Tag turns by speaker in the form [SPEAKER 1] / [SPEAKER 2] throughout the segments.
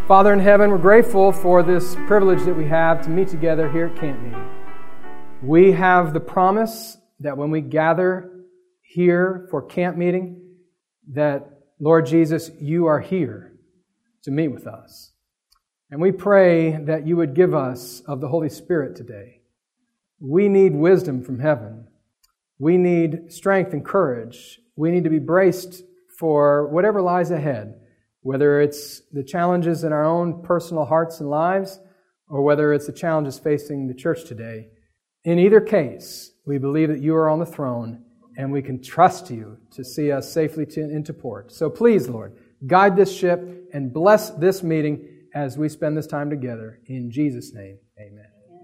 [SPEAKER 1] Father in heaven, we're grateful for this privilege that we have to meet together here at Camp Meeting. We have the promise that when we gather here for Camp Meeting, that, Lord Jesus, you are here to meet with us. And we pray that you would give us of the Holy Spirit today. We need wisdom from heaven. We need strength and courage. We need to be braced for whatever lies ahead, whether it's the challenges in our own personal hearts and lives, or whether it's the challenges facing the church today. In either case, we believe that you are on the throne, and we can trust you to see us safely into port. So please, Lord, guide this ship and bless this meeting as we spend this time together. In Jesus' name, amen.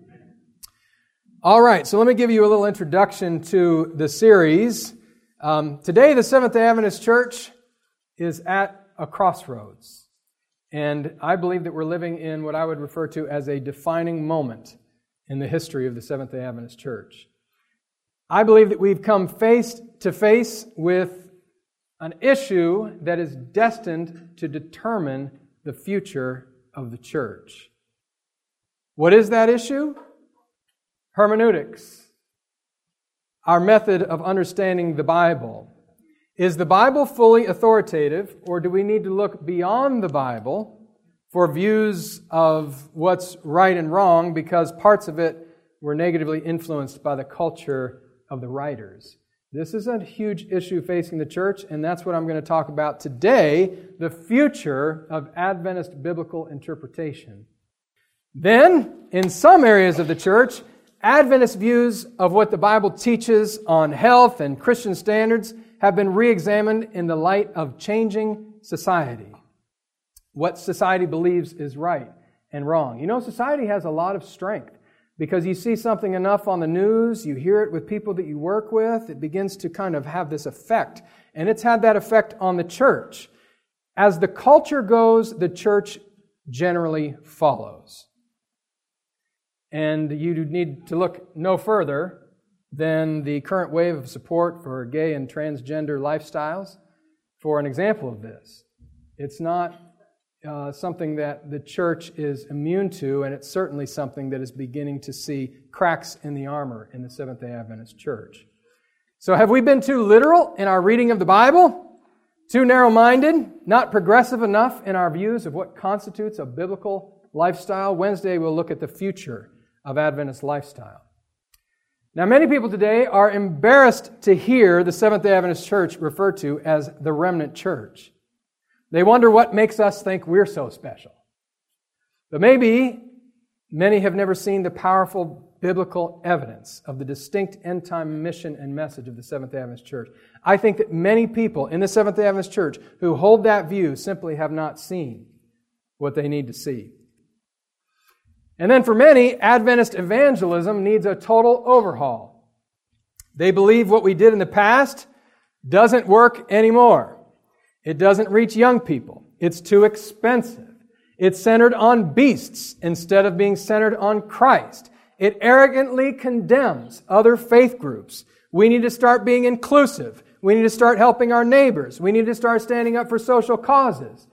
[SPEAKER 1] All right, so let me give you a little introduction to the series. Today, the Seventh-day Adventist Church is at a crossroads. And I believe that we're living in what I would refer to as a defining moment in the history of the Seventh-day Adventist Church. I believe that we've come face to face with an issue that is destined to determine the future of the church. What is that issue? Hermeneutics, our method of understanding the Bible. Is the Bible fully authoritative, or do we need to look beyond the Bible for views of what's right and wrong because parts of it were negatively influenced by the culture of the writers? This is a huge issue facing the church, and that's what I'm going to talk about today, the future of Adventist biblical interpretation. Then, in some areas of the church, Adventist views of what the Bible teaches on health and Christian standards have been re-examined in the light of changing society. What society believes is right and wrong. You know, society has a lot of strength because you see something enough on the news, you hear it with people that you work with, it begins to kind of have this effect. And it's had that effect on the church. As the culture goes, the church generally follows. And you need to look no further than the current wave of support for gay and transgender lifestyles for an example of this. It's not something that the church is immune to, and it's certainly something that is beginning to see cracks in the armor in the Seventh-day Adventist Church. So have we been too literal in our reading of the Bible? Too narrow-minded? Not progressive enough in our views of what constitutes a biblical lifestyle? Wednesday we'll look at the future of Adventist lifestyle. Now, many people today are embarrassed to hear the Seventh-day Adventist Church referred to as the remnant church. They wonder what makes us think we're so special. But maybe many have never seen the powerful biblical evidence of the distinct end-time mission and message of the Seventh-day Adventist Church. I think that many people in the Seventh-day Adventist Church who hold that view simply have not seen what they need to see. And then for many, Adventist evangelism needs a total overhaul. They believe what we did in the past doesn't work anymore. It doesn't reach young people. It's too expensive. It's centered on beasts instead of being centered on Christ. It arrogantly condemns other faith groups. We need to start being inclusive. We need to start helping our neighbors. We need to start standing up for social causes.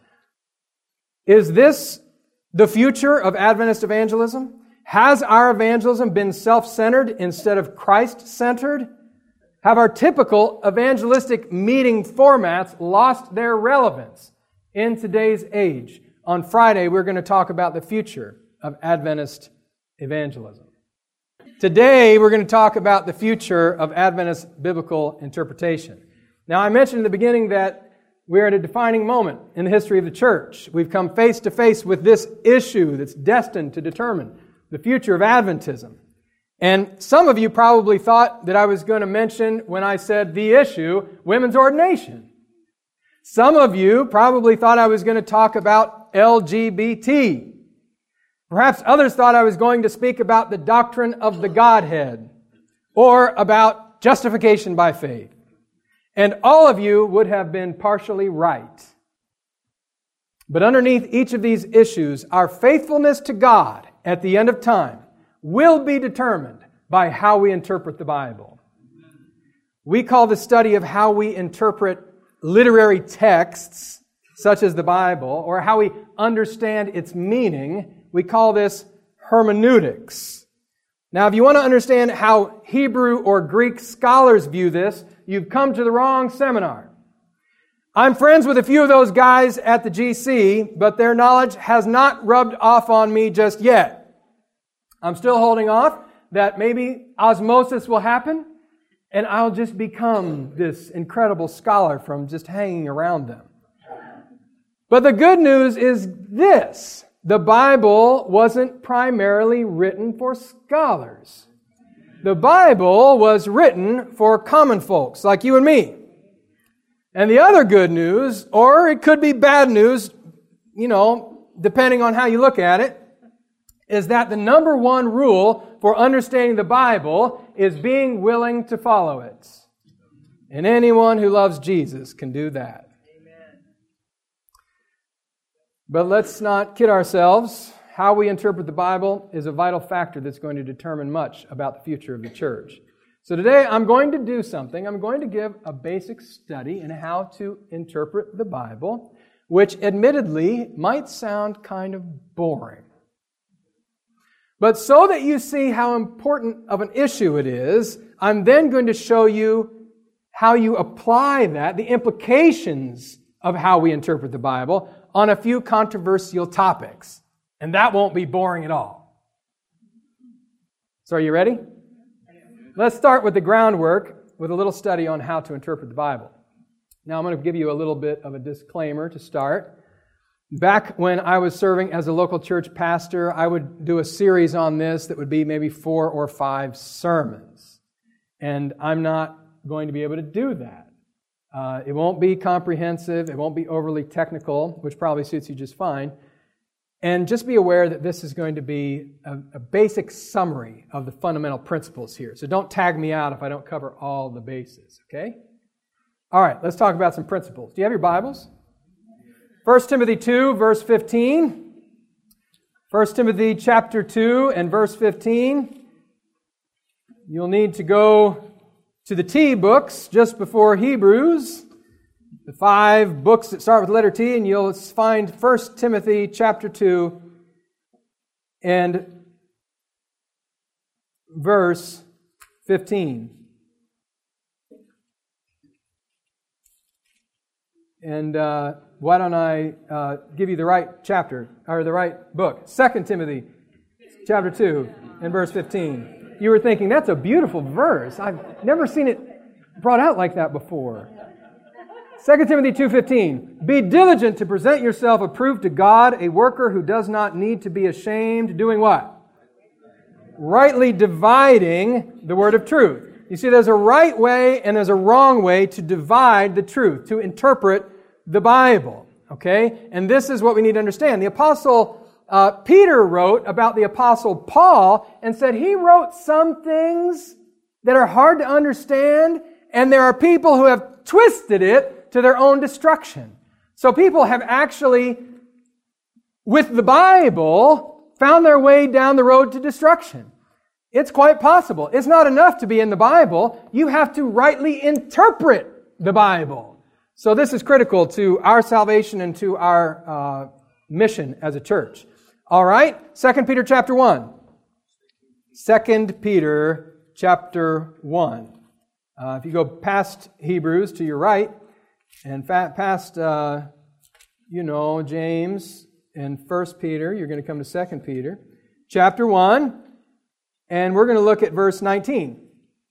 [SPEAKER 1] Is this the future of Adventist evangelism? Has our evangelism been self-centered instead of Christ-centered? Have our typical evangelistic meeting formats lost their relevance in today's age? On Friday, we're going to talk about the future of Adventist evangelism. Today, we're going to talk about the future of Adventist biblical interpretation. Now, I mentioned in the beginning that we're at a defining moment in the history of the church. We've come face to face with this issue that's destined to determine the future of Adventism. And some of you probably thought that I was going to mention, when I said the issue, women's ordination. Some of you probably thought I was going to talk about LGBT. Perhaps others thought I was going to speak about the doctrine of the Godhead or about justification by faith. And all of you would have been partially right. But underneath each of these issues, our faithfulness to God at the end of time will be determined by how we interpret the Bible. We call the study of how we interpret literary texts such as the Bible, or how we understand its meaning, we call this hermeneutics. Now, if you want to understand how Hebrew or Greek scholars view this, you've come to the wrong seminar. I'm friends with a few of those guys at the GC, but their knowledge has not rubbed off on me just yet. I'm still holding off that maybe osmosis will happen, and I'll just become this incredible scholar from just hanging around them. But the good news is this. The Bible wasn't primarily written for scholars. The Bible was written for common folks like you and me. And the other good news, or it could be bad news, depending on how you look at it, is that the number one rule for understanding the Bible is being willing to follow it. And anyone who loves Jesus can do that. But let's not kid ourselves. How we interpret the Bible is a vital factor that's going to determine much about the future of the church. So today I'm going to do something. I'm going to give a basic study in how to interpret the Bible, which admittedly might sound kind of boring. But so that you see how important of an issue it is, I'm then going to show you how you apply that, the implications of how we interpret the Bible, on a few controversial topics. And that won't be boring at all. So are you ready? Let's start with the groundwork with a little study on how to interpret the Bible. Now I'm going to give you a little bit of a disclaimer to start. Back when I was serving as a local church pastor, I would do a series on this that would be maybe 4 or 5 sermons. And I'm not going to be able to do that. It won't be comprehensive. It won't be overly technical, which probably suits you just fine. And just be aware that this is going to be a basic summary of the fundamental principles here. So don't tag me out if I don't cover all the bases, okay? All right, let's talk about some principles. Do you have your Bibles? 1 Timothy 2, verse 15. 1 Timothy chapter 2 and verse 15. You'll need to go to the T books just before Hebrews, the 5 books that start with the letter T, and you'll find 1 Timothy chapter 2 and verse 15. And why don't I give you the right chapter, or the right book? 2 Timothy chapter 2 and verse 15. You were thinking, that's a beautiful verse. I've never seen it brought out like that before. 2 Timothy 2:15. Be diligent to present yourself approved to God, a worker who does not need to be ashamed. Doing what? Rightly dividing the word of truth. You see, there's a right way and there's a wrong way to divide the truth, to interpret the Bible. Okay? And this is what we need to understand. The Apostle Peter wrote about the Apostle Paul and said he wrote some things that are hard to understand, and there are people who have twisted it to their own destruction. So people have actually, with the Bible, found their way down the road to destruction. It's quite possible. It's not enough to be in the Bible. You have to rightly interpret the Bible. So this is critical to our salvation and to our mission as a church. All right, 2 Peter chapter 1. 2 Peter chapter 1. If you go past Hebrews to your right, and past, James and 1 Peter, you're going to come to 2 Peter. Chapter 1, and we're going to look at verse 19.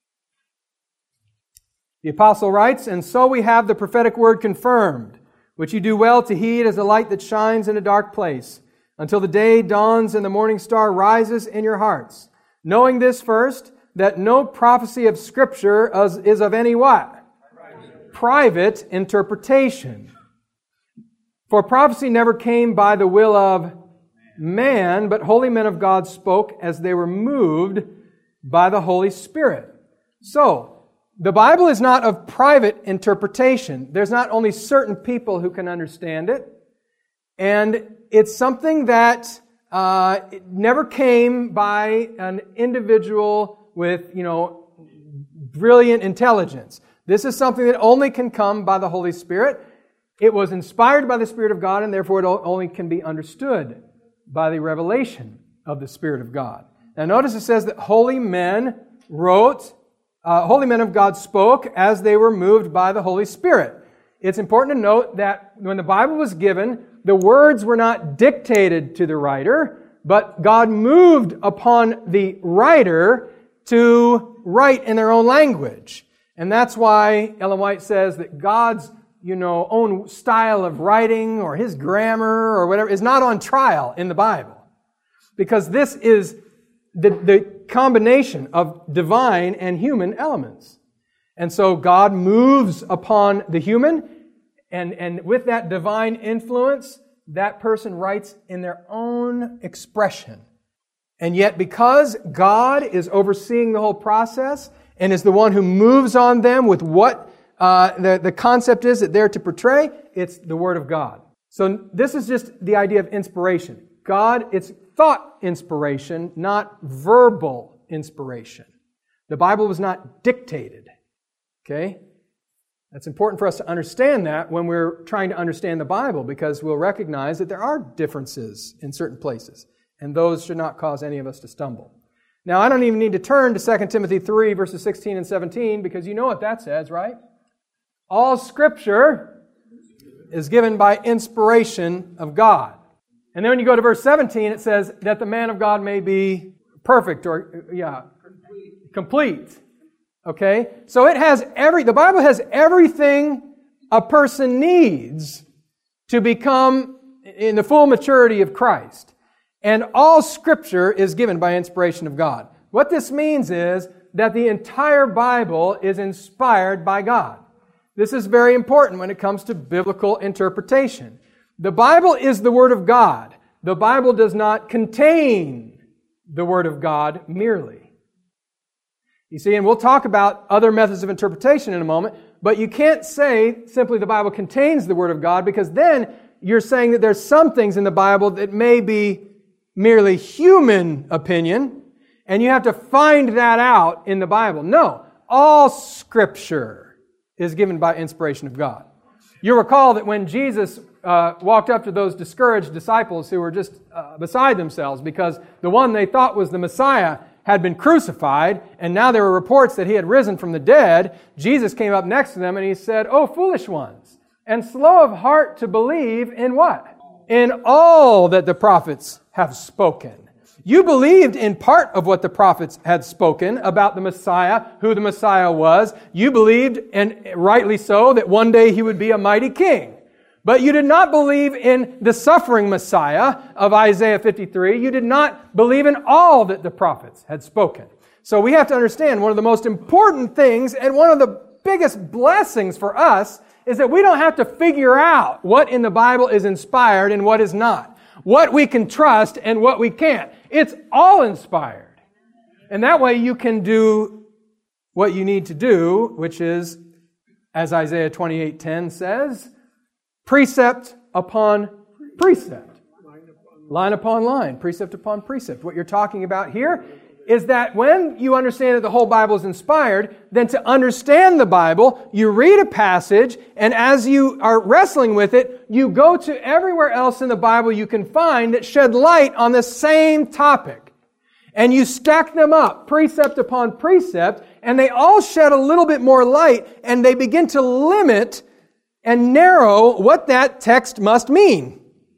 [SPEAKER 1] The apostle writes, And so we have the prophetic word confirmed, which you do well to heed as a light that shines in a dark place, until the day dawns and the morning star rises in your hearts. Knowing this first, that no prophecy of Scripture is of any what? Private interpretation. For prophecy never came by the will of man, but holy men of God spoke as they were moved by the Holy Spirit. So, the Bible is not of private interpretation. There's not only certain people who can understand it, and it's something that it never came by an individual with, brilliant intelligence. This is something that only can come by the Holy Spirit. It was inspired by the Spirit of God, and therefore it only can be understood by the revelation of the Spirit of God. Now notice it says that holy men of God spoke as they were moved by the Holy Spirit. It's important to note that when the Bible was given, the words were not dictated to the writer, but God moved upon the writer to write in their own language. And that's why Ellen White says that God's own style of writing or His grammar or whatever is not on trial in the Bible. Because this is the combination of divine and human elements. And so God moves upon the human, and with that divine influence, that person writes in their own expression. And yet because God is overseeing the whole process and is the one who moves on them with what the concept is that they're to portray, it's the Word of God. So this is just the idea of inspiration. It's thought inspiration, not verbal inspiration. The Bible was not dictated. Okay? That's important for us to understand that when we're trying to understand the Bible, because we'll recognize that there are differences in certain places, and those should not cause any of us to stumble. Now, I don't even need to turn to 2 Timothy 3, verses 16 and 17, because you know what that says, right? All Scripture is given by inspiration of God. And then when you go to verse 17, it says that the man of God may be perfect or, complete. Okay? So the Bible has everything a person needs to become in the full maturity of Christ. And all Scripture is given by inspiration of God. What this means is that the entire Bible is inspired by God. This is very important when it comes to biblical interpretation. The Bible is the Word of God. The Bible does not contain the Word of God merely. You see, and we'll talk about other methods of interpretation in a moment, but you can't say simply the Bible contains the Word of God, because then you're saying that there's some things in the Bible that may be merely human opinion, and you have to find that out in the Bible. No, all Scripture is given by inspiration of God. You'll recall that when Jesus walked up to those discouraged disciples who were just beside themselves because the one they thought was the Messiah had been crucified, and now there were reports that He had risen from the dead, Jesus came up next to them and He said, "O foolish ones, and slow of heart to believe in what? In all that the prophets have spoken." You believed in part of what the prophets had spoken about the Messiah, who the Messiah was. You believed, and rightly so, that one day He would be a mighty king. But you did not believe in the suffering Messiah of Isaiah 53. You did not believe in all that the prophets had spoken. So we have to understand one of the most important things and one of the biggest blessings for us is that we don't have to figure out what in the Bible is inspired and what is not. What we can trust and what we can't. It's all inspired. And that way you can do what you need to do, which is, as Isaiah 28:10 says, precept upon precept. Line upon line, precept upon precept. What you're talking about here is that when you understand that the whole Bible is inspired, then to understand the Bible, you read a passage, and as you are wrestling with it, you go to everywhere else in the Bible you can find that shed light on the same topic. And you stack them up, precept upon precept, and they all shed a little bit more light, and they begin to limit and narrow what that text must mean.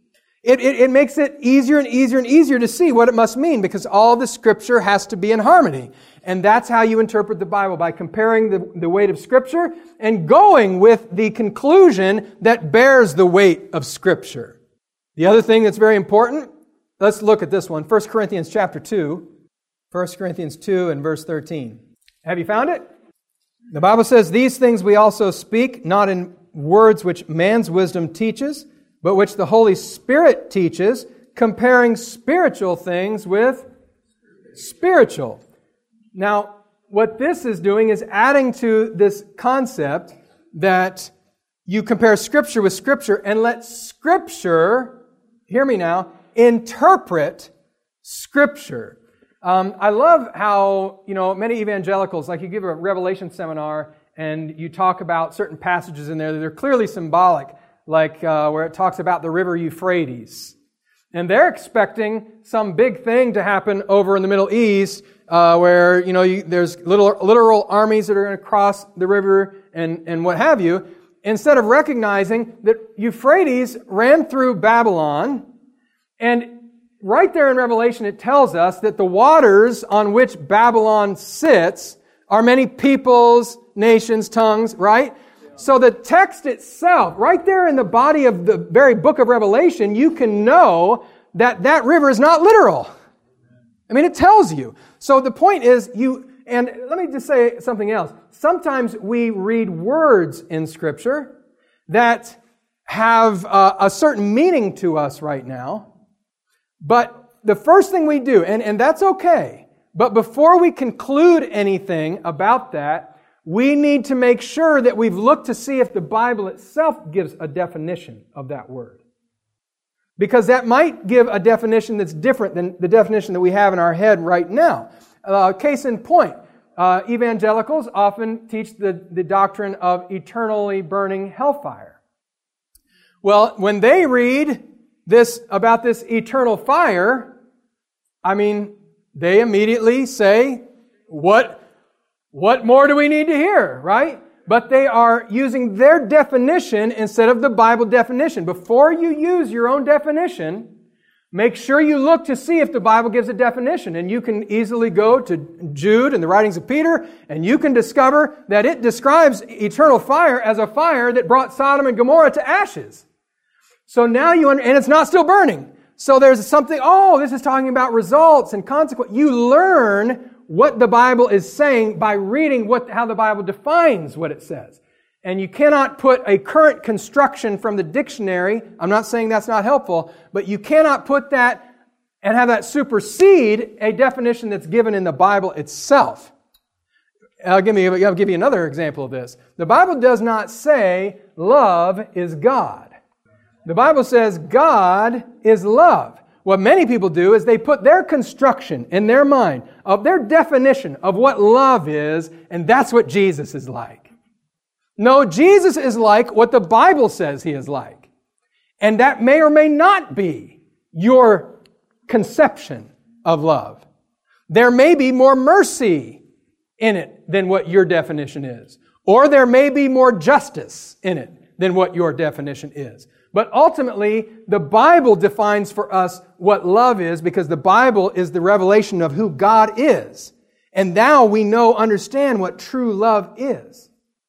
[SPEAKER 1] It makes it easier and easier and easier to see what it must mean, because all the Scripture has to be in harmony. And that's how you interpret the Bible, by comparing the weight of Scripture and going with the conclusion that bears the weight of Scripture. The other thing that's very important, let's look at this one. 1 Corinthians chapter 2. 1 Corinthians 2 and verse 13. Have you found it? The Bible says, "These things we also speak, not in words which man's wisdom teaches, but which the Holy Spirit teaches, comparing spiritual things with spiritual." Now, what this is doing is adding to this concept that you compare Scripture with Scripture and let Scripture, hear me now, interpret Scripture. I love how, many evangelicals, like you give a Revelation seminar and you talk about certain passages in there that are clearly symbolic, like where it talks about the river Euphrates. And they're expecting some big thing to happen over in the Middle East, where there's literal armies that are going to cross the river and what have you, instead of recognizing that Euphrates ran through Babylon, and right there in Revelation it tells us that the waters on which Babylon sits are many peoples, nations, tongues, right? So the text itself, right there in the body of the very book of Revelation, you can know that that river is not literal. I mean, it tells you. So the point is, and let me just say something else. Sometimes we read words in Scripture that have a certain meaning to us right now, but the first thing we do, and that's okay, but before we conclude anything about that, we need to make sure that we've looked to see if the Bible itself gives a definition of that word. Because that might give a definition that's different than the definition that we have in our head right now. Case in point, evangelicals often teach the doctrine of eternally burning hellfire. Well, when they read about this eternal fire, I mean, they immediately say, what more do we need to hear, right? But they are using their definition instead of the Bible definition. Before you use your own definition, make sure you look to see if the Bible gives a definition. And you can easily go to Jude and the writings of Peter, and you can discover that it describes eternal fire as a fire that brought Sodom and Gomorrah to ashes. So now and it's not still burning. So there's something, this is talking about results and consequences. You learn what the Bible is saying by reading how the Bible defines what it says. And you cannot put a current construction from the dictionary. I'm not saying that's not helpful, but you cannot put that and have that supersede a definition that's given in the Bible itself. I'll give you another example of this. The Bible does not say love is God. The Bible says God is love. What many people do is they put their construction in their mind of their definition of what love is, and that's what Jesus is like. No, Jesus is like what the Bible says He is like. And that may or may not be your conception of love. There may be more mercy in it than what your definition is. Or there may be more justice in it than what your definition is. But ultimately, the Bible defines for us what love is, because the Bible is the revelation of who God is. And now we understand what true love is.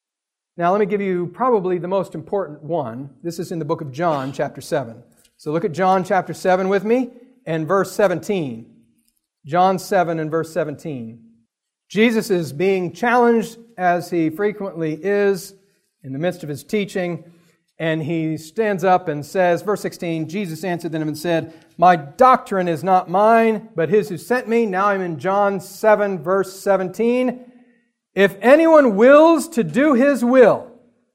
[SPEAKER 1] Now let me give you probably the most important one. This is in the book of John, chapter 7. So look at John chapter 7 with me and verse 17. John 7 and verse 17. Jesus is being challenged, as He frequently is, in the midst of His teaching. And He stands up and says, verse 16, Jesus answered them and said, "My doctrine is not mine, but His who sent me." Now I'm in John 7, verse 17. "If anyone wills to do His will,"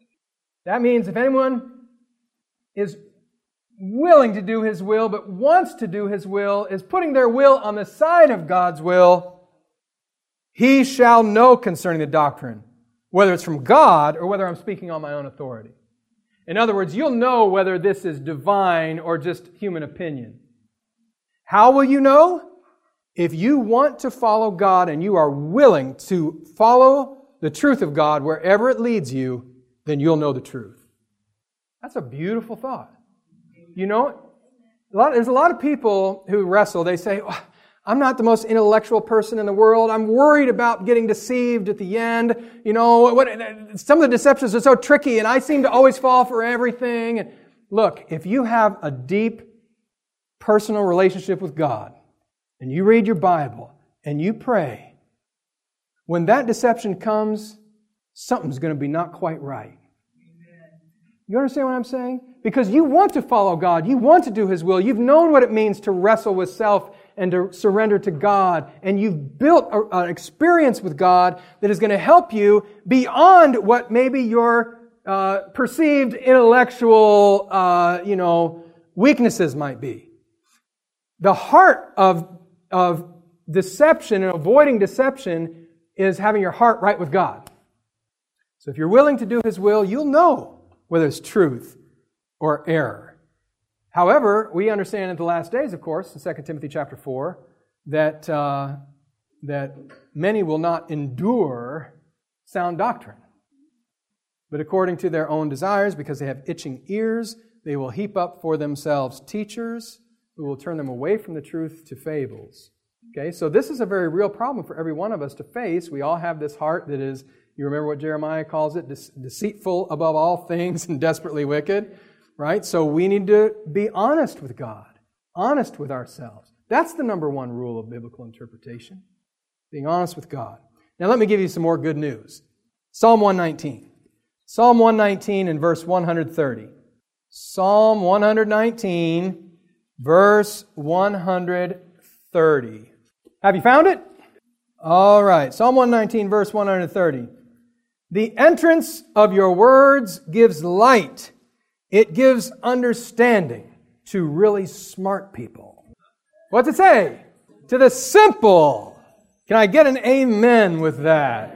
[SPEAKER 1] that means if anyone is willing to do His will, but wants to do His will, is putting their will on the side of God's will, "he shall know concerning the doctrine, whether it's from God or whether I'm speaking on my own authority." In other words, you'll know whether this is divine or just human opinion. How will you know? If you want to follow God and you are willing to follow the truth of God wherever it leads you, then you'll know the truth. That's a beautiful thought. There's a lot of people who wrestle. They say, "I'm not the most intellectual person in the world. I'm worried about getting deceived at the end. Some of the deceptions are so tricky, and I seem to always fall for everything." And look, if you have a deep personal relationship with God, and you read your Bible, and you pray, when that deception comes, something's going to be not quite right. You understand what I'm saying? Because you want to follow God. You want to do His will. You've known what it means to wrestle with self and to surrender to God. And you've built an experience with God that is going to help you beyond what maybe your perceived intellectual, weaknesses might be. The heart of deception and avoiding deception is having your heart right with God. So if you're willing to do His will, you'll know whether it's truth or error. However, we understand in the last days, of course, in 2 Timothy chapter 4, that many will not endure sound doctrine. But according to their own desires, because they have itching ears, they will heap up for themselves teachers who will turn them away from the truth to fables. Okay, so this is a very real problem for every one of us to face. We all have this heart that is, you remember what Jeremiah calls it, deceitful above all things and desperately wicked, right? So we need to be honest with God, honest with ourselves. That's the number one rule of biblical interpretation, being honest with God. Now let me give you some more good news. Psalm 119. Psalm 119 and verse 130. Psalm 119, verse 130. Have you found it? All right. Psalm 119, verse 130. The entrance of your words gives light. It gives understanding to really smart people. What's it say? To the simple. Can I get an amen with that?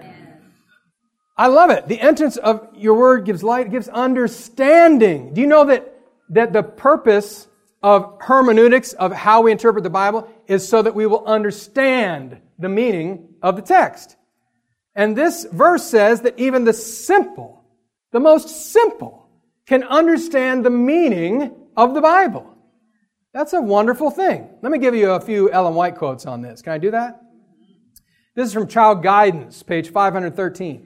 [SPEAKER 1] I love it. The entrance of your word gives light, it gives understanding. Do you know that the purpose of hermeneutics, of how we interpret the Bible, is so that we will understand the meaning of the text? And this verse says that even the simple, the most simple, can understand the meaning of the Bible. That's a wonderful thing. Let me give you a few Ellen White quotes on this. Can I do that? This is from Child Guidance, page 513.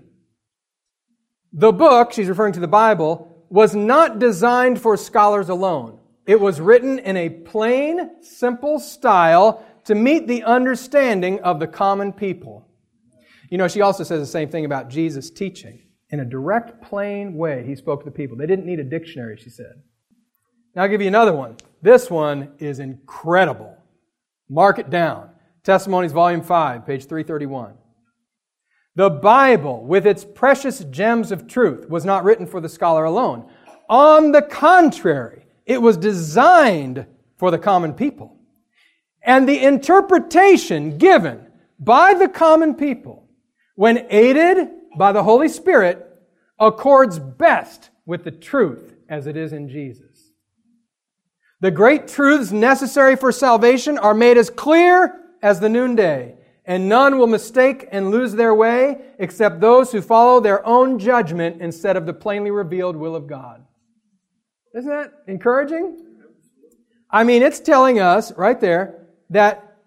[SPEAKER 1] The book, she's referring to the Bible, was not designed for scholars alone. It was written in a plain, simple style to meet the understanding of the common people. You know, she also says the same thing about Jesus' teaching. In a direct, plain way, He spoke to the people. They didn't need a dictionary, she said. Now I'll give you another one. This one is incredible. Mark it down. Testimonies, Volume 5, page 331. The Bible, with its precious gems of truth, was not written for the scholar alone. On the contrary, it was designed for the common people. And the interpretation given by the common people, when aided by the Holy Spirit, accords best with the truth as it is in Jesus. The great truths necessary for salvation are made as clear as the noonday, and none will mistake and lose their way except those who follow their own judgment instead of the plainly revealed will of God. Isn't that encouraging? I mean, it's telling us right there that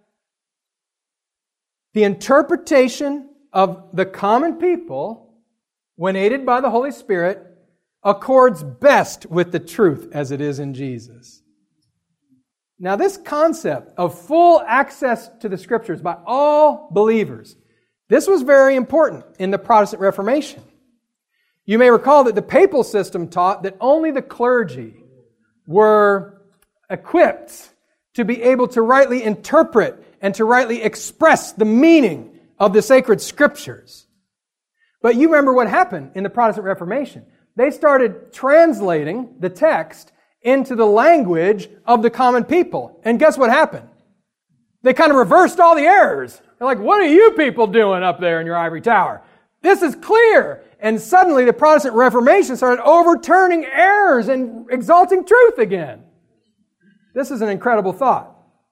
[SPEAKER 1] the interpretation of the common people, when aided by the Holy Spirit, accords best with the truth as it is in Jesus. Now, this concept of full access to the Scriptures by all believers, this was very important in the Protestant Reformation. You may recall that the papal system taught that only the clergy were equipped to be able to rightly interpret and to rightly express the meaning of the sacred Scriptures. But you remember what happened in the Protestant Reformation. They started translating the text into the language of the common people. And guess what happened? They kind of reversed all the errors. They're like, what are you people doing up there in your ivory tower? This is clear. And suddenly the Protestant Reformation started overturning errors and exalting truth again. This is an incredible thought.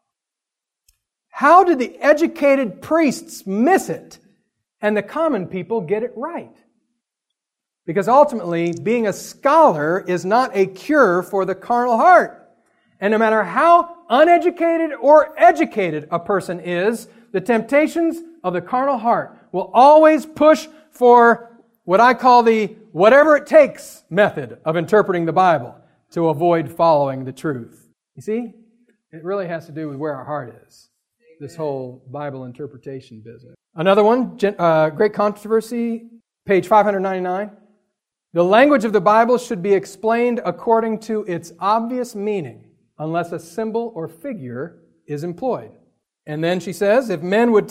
[SPEAKER 1] How did the educated priests miss it and the common people get it right? Because ultimately, being a scholar is not a cure for the carnal heart. And no matter how uneducated or educated a person is, the temptations of the carnal heart will always push for what I call the whatever it takes method of interpreting the Bible to avoid following the truth. You see? It really has to do with where our heart is. This whole Bible interpretation business. Another one, Great Controversy, page 599. The language of the Bible should be explained according to its obvious meaning, unless a symbol or figure is employed. And then she says, if men would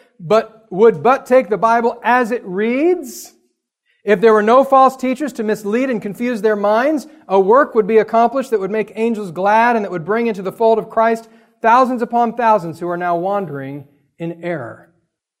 [SPEAKER 1] but take the Bible as it reads, if there were no false teachers to mislead and confuse their minds, a work would be accomplished that would make angels glad and that would bring into the fold of Christ thousands upon thousands who are now wandering in error.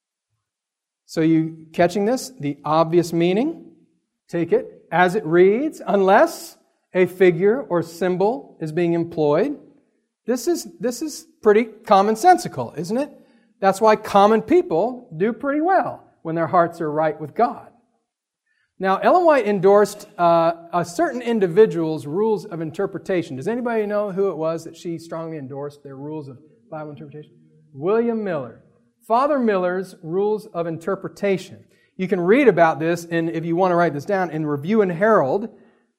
[SPEAKER 1] So you catching this? The obvious meaning. Take it as it reads, unless a figure or symbol is being employed, this is pretty commonsensical, isn't it? That's why common people do pretty well when their hearts are right with God. Now, Ellen White endorsed a certain individual's rules of interpretation. Does anybody know who it was that she strongly endorsed their rules of Bible interpretation? William Miller. Father Miller's rules of interpretation. You can read about this, and if you want to write this down, in Review and Herald,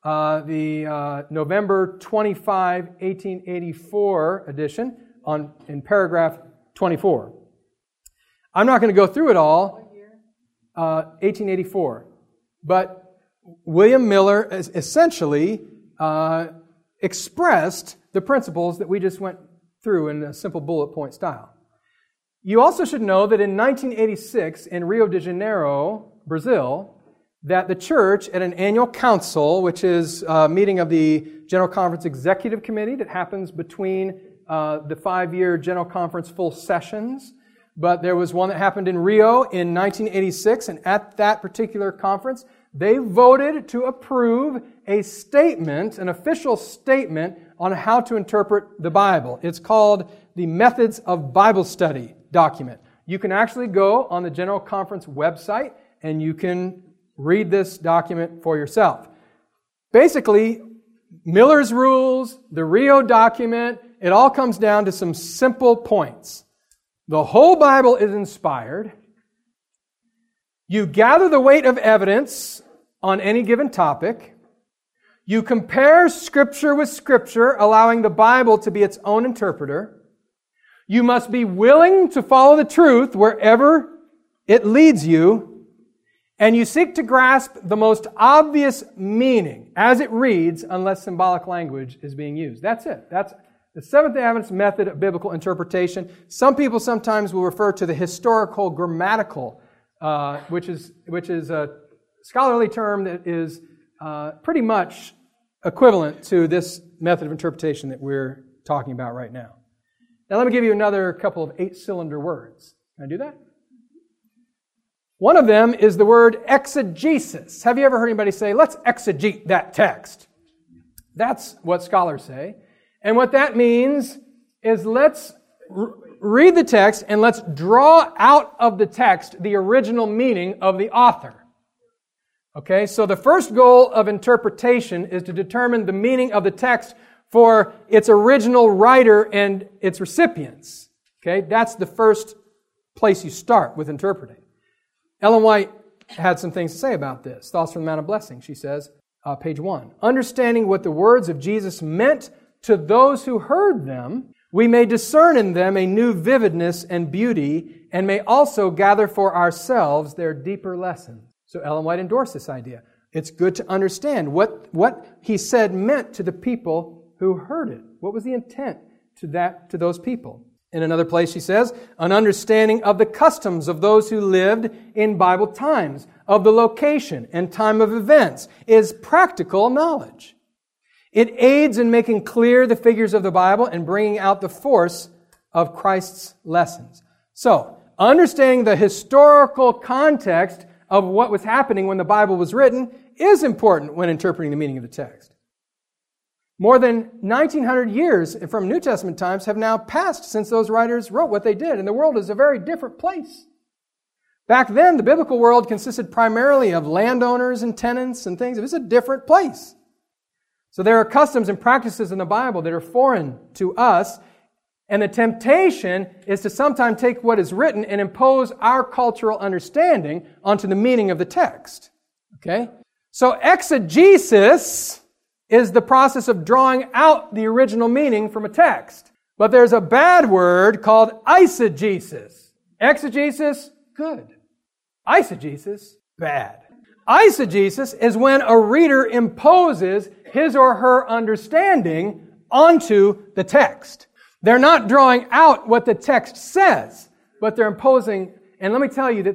[SPEAKER 1] the November 25, 1884 edition, in paragraph 24. I'm not going to go through it all.
[SPEAKER 2] What year?
[SPEAKER 1] 1884. But William Miller essentially expressed the principles that we just went through in a simple bullet point style. You also should know that in 1986 in Rio de Janeiro, Brazil, that the church at an annual council, which is a meeting of the General Conference Executive Committee that happens between the 5-year General Conference full sessions, but there was one that happened in Rio in 1986, and at that particular conference, they voted to approve a statement, an official statement, on how to interpret the Bible. It's called the Methods of Bible Study document. You can actually go on the General Conference website, and you can read this document for yourself. Basically, Miller's rules, the Rio document, it all comes down to some simple points. The whole Bible is inspired. You gather the weight of evidence on any given topic. You compare Scripture with Scripture, allowing the Bible to be its own interpreter. You must be willing to follow the truth wherever it leads you. And you seek to grasp the most obvious meaning as it reads, unless symbolic language is being used. That's it. That's the Seventh-day Adventist method of biblical interpretation. Some people sometimes will refer to the historical grammatical, which is a scholarly term that is pretty much equivalent to this method of interpretation that we're talking about right now. Now let me give you another couple of 8-cylinder words. Can I do that? One of them is the word exegesis. Have you ever heard anybody say, let's exegete that text? That's what scholars say. And what that means is let's read the text and let's draw out of the text the original meaning of the author. Okay, so the first goal of interpretation is to determine the meaning of the text for its original writer and its recipients. Okay, that's the first place you start with interpreting. Ellen White had some things to say about this. Thoughts from the Mount of Blessing. She says, page 1, understanding what the words of Jesus meant to those who heard them, we may discern in them a new vividness and beauty, and may also gather for ourselves their deeper lessons. So Ellen White endorsed this idea. It's good to understand what he said meant to the people who heard it. What was the intent to those people? In another place she says, an understanding of the customs of those who lived in Bible times, of the location and time of events, is practical knowledge. It aids in making clear the figures of the Bible and bringing out the force of Christ's lessons. So, understanding the historical context of what was happening when the Bible was written is important when interpreting the meaning of the text. More than 1900 years from New Testament times have now passed since those writers wrote what they did, and the world is a very different place. Back then, the biblical world consisted primarily of landowners and tenants and things. It was a different place. So there are customs and practices in the Bible that are foreign to us, and the temptation is to sometimes take what is written and impose our cultural understanding onto the meaning of the text. Okay? So exegesis is the process of drawing out the original meaning from a text. But there's a bad word called eisegesis. Exegesis, good. Eisegesis, bad. Eisegesis is when a reader imposes his or her understanding onto the text. They're not drawing out what the text says, but they're imposing. And let me tell you that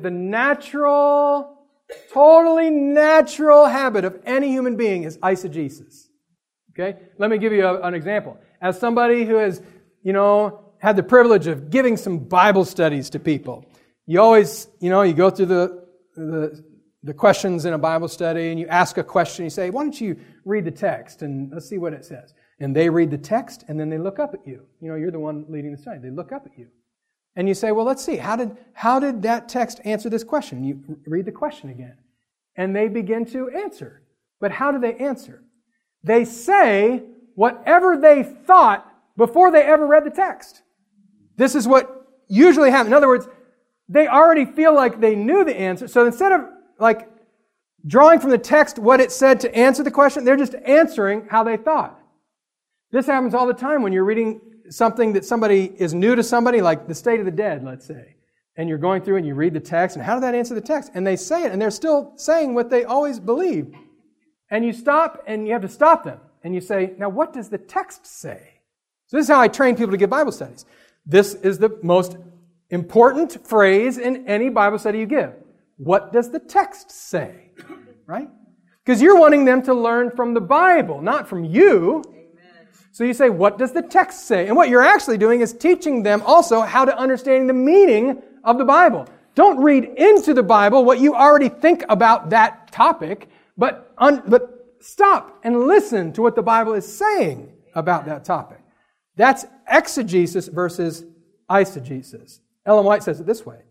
[SPEAKER 1] the totally natural habit of any human being is eisegesis. Okay? Let me give you an example. As somebody who has, had the privilege of giving some Bible studies to people, you always, you go through the the questions in a Bible study and you ask a question, you say, why don't you read the text and let's see what it says. And they read the text and then they look up at you. You know, you're the one leading the study. They look up at you. And you say, well, let's see, how did that text answer this question? You read the question again. And they begin to answer. But how do they answer? They say whatever they thought before they ever read the text. This is what usually happens. In other words, they already feel like they knew the answer. So instead of like drawing from the text what it said to answer the question, they're just answering how they thought. This happens all the time when you're reading something that somebody is new to somebody, like the state of the dead, let's say. And you're going through and you read the text, and how did that answer the text? And they say it, and they're still saying what they always believed. And you stop, and you have to stop them. And you say, now what does the text say? So this is how I train people to give Bible studies. This is the most important phrase in any Bible study you give. What does the text say? Right? Because you're wanting them to learn from the Bible, not from you. So you say, what does the text say? And what you're actually doing is teaching them also how to understand the meaning of the Bible. Don't read into the Bible what you already think about that topic, but stop and listen to what the Bible is saying about that topic. That's exegesis versus eisegesis. Ellen White says it this way.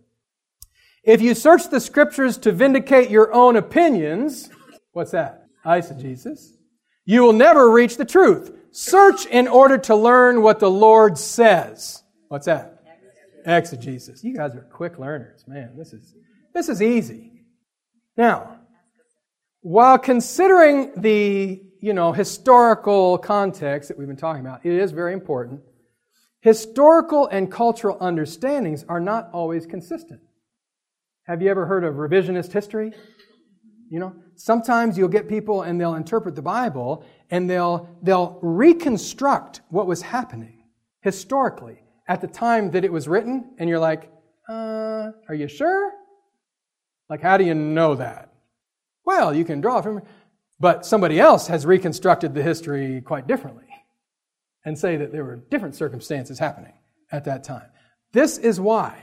[SPEAKER 1] If you search the Scriptures to vindicate your own opinions, what's that? Eisegesis. You will never reach the truth. Search in order to learn what the Lord says. What's that? Exegesis. You guys are quick learners. Man, this is easy. Now, while considering the, historical context that we've been talking about, it is very important. Historical and cultural understandings are not always consistent. Have you ever heard of revisionist history? Sometimes you'll get people and they'll interpret the Bible and they'll reconstruct what was happening historically at the time that it was written, and you're like, are you sure? Like, how do you know that? Well, you can draw from it, but somebody else has reconstructed the history quite differently and say that there were different circumstances happening at that time. This is why,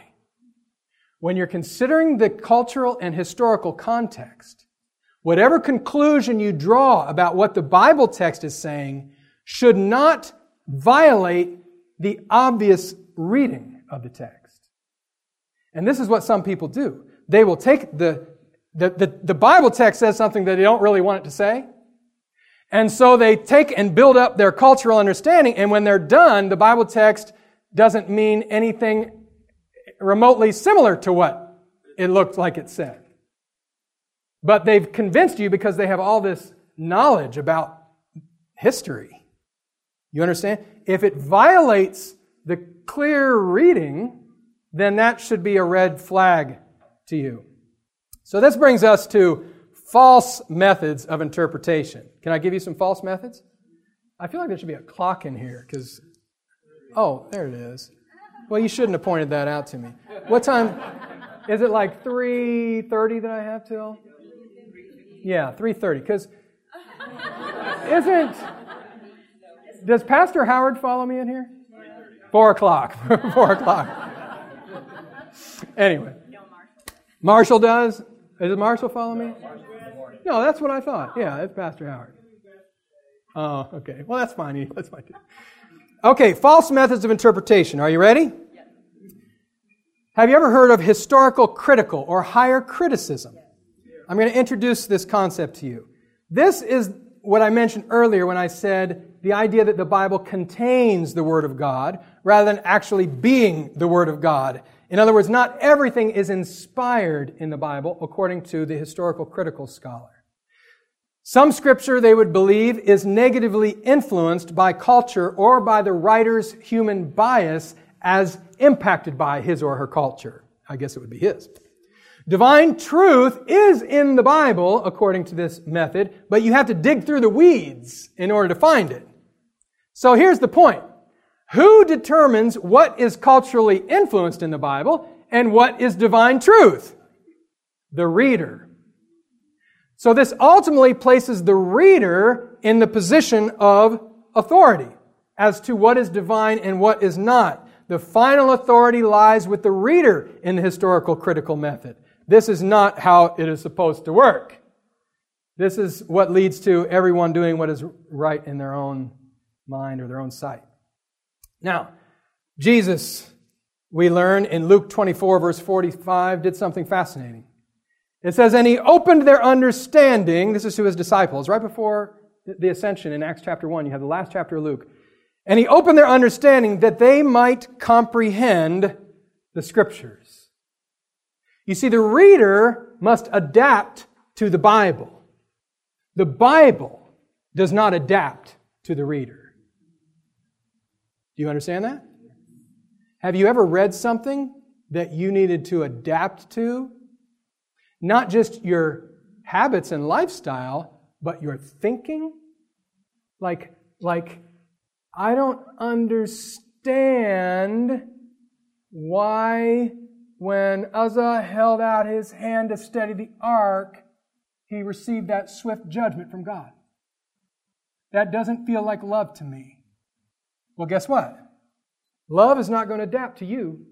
[SPEAKER 1] when you're considering the cultural and historical context, whatever conclusion you draw about what the Bible text is saying should not violate the obvious reading of the text. And this is what some people do. They will take the Bible text says something that they don't really want it to say. And so they take and build up their cultural understanding, and when they're done, the Bible text doesn't mean anything remotely similar to what it looked like it said. But they've convinced you because they have all this knowledge about history. You understand? If it violates the clear reading, then that should be a red flag to you. So this brings us to false methods of interpretation. Can I give you some false methods? I feel like there should be a clock in here because, oh, there it is. Well, you shouldn't have pointed that out to me. What time? Is it like 3:30 that I have till? Yeah, 3:30. Because does Pastor Howard follow me in here? 4 o'clock. 4 o'clock. Anyway. Marshall does? Does Marshall follow me? No, that's what I thought. Yeah, it's Pastor Howard. Oh, okay. Well, that's fine. That's fine too. Okay, false methods of interpretation. Are you ready? Yes. Have you ever heard of historical critical or higher criticism? I'm going to introduce this concept to you. This is what I mentioned earlier when I said the idea that the Bible contains the Word of God rather than actually being the Word of God. In other words, not everything is inspired in the Bible according to the historical critical scholar. Some scripture, they would believe, is negatively influenced by culture or by the writer's human bias as impacted by his or her culture. I guess it would be his. Divine truth is in the Bible, according to this method, but you have to dig through the weeds in order to find it. So here's the point. Who determines what is culturally influenced in the Bible and what is divine truth? The reader. So this ultimately places the reader in the position of authority as to what is divine and what is not. The final authority lies with the reader in the historical critical method. this is not how it is supposed to work. This is what leads to everyone doing what is right in their own mind or their own sight. Now, Jesus, we learn in Luke 24, verse 45, did something fascinating. It says, and He opened their understanding. This is to His disciples. Right before the ascension in Acts chapter 1, you have the last chapter of Luke. And He opened their understanding that they might comprehend the Scriptures. You see, the reader must adapt to the Bible. The Bible does not adapt to the reader. Do you understand that? Have you ever read something that you needed to adapt to? Not just your habits and lifestyle, but your thinking? Like, I don't understand why when Uzzah held out his hand to steady the ark, he received that swift judgment from God. That doesn't feel like love to me. Well, guess what? Love is not going to adapt to you.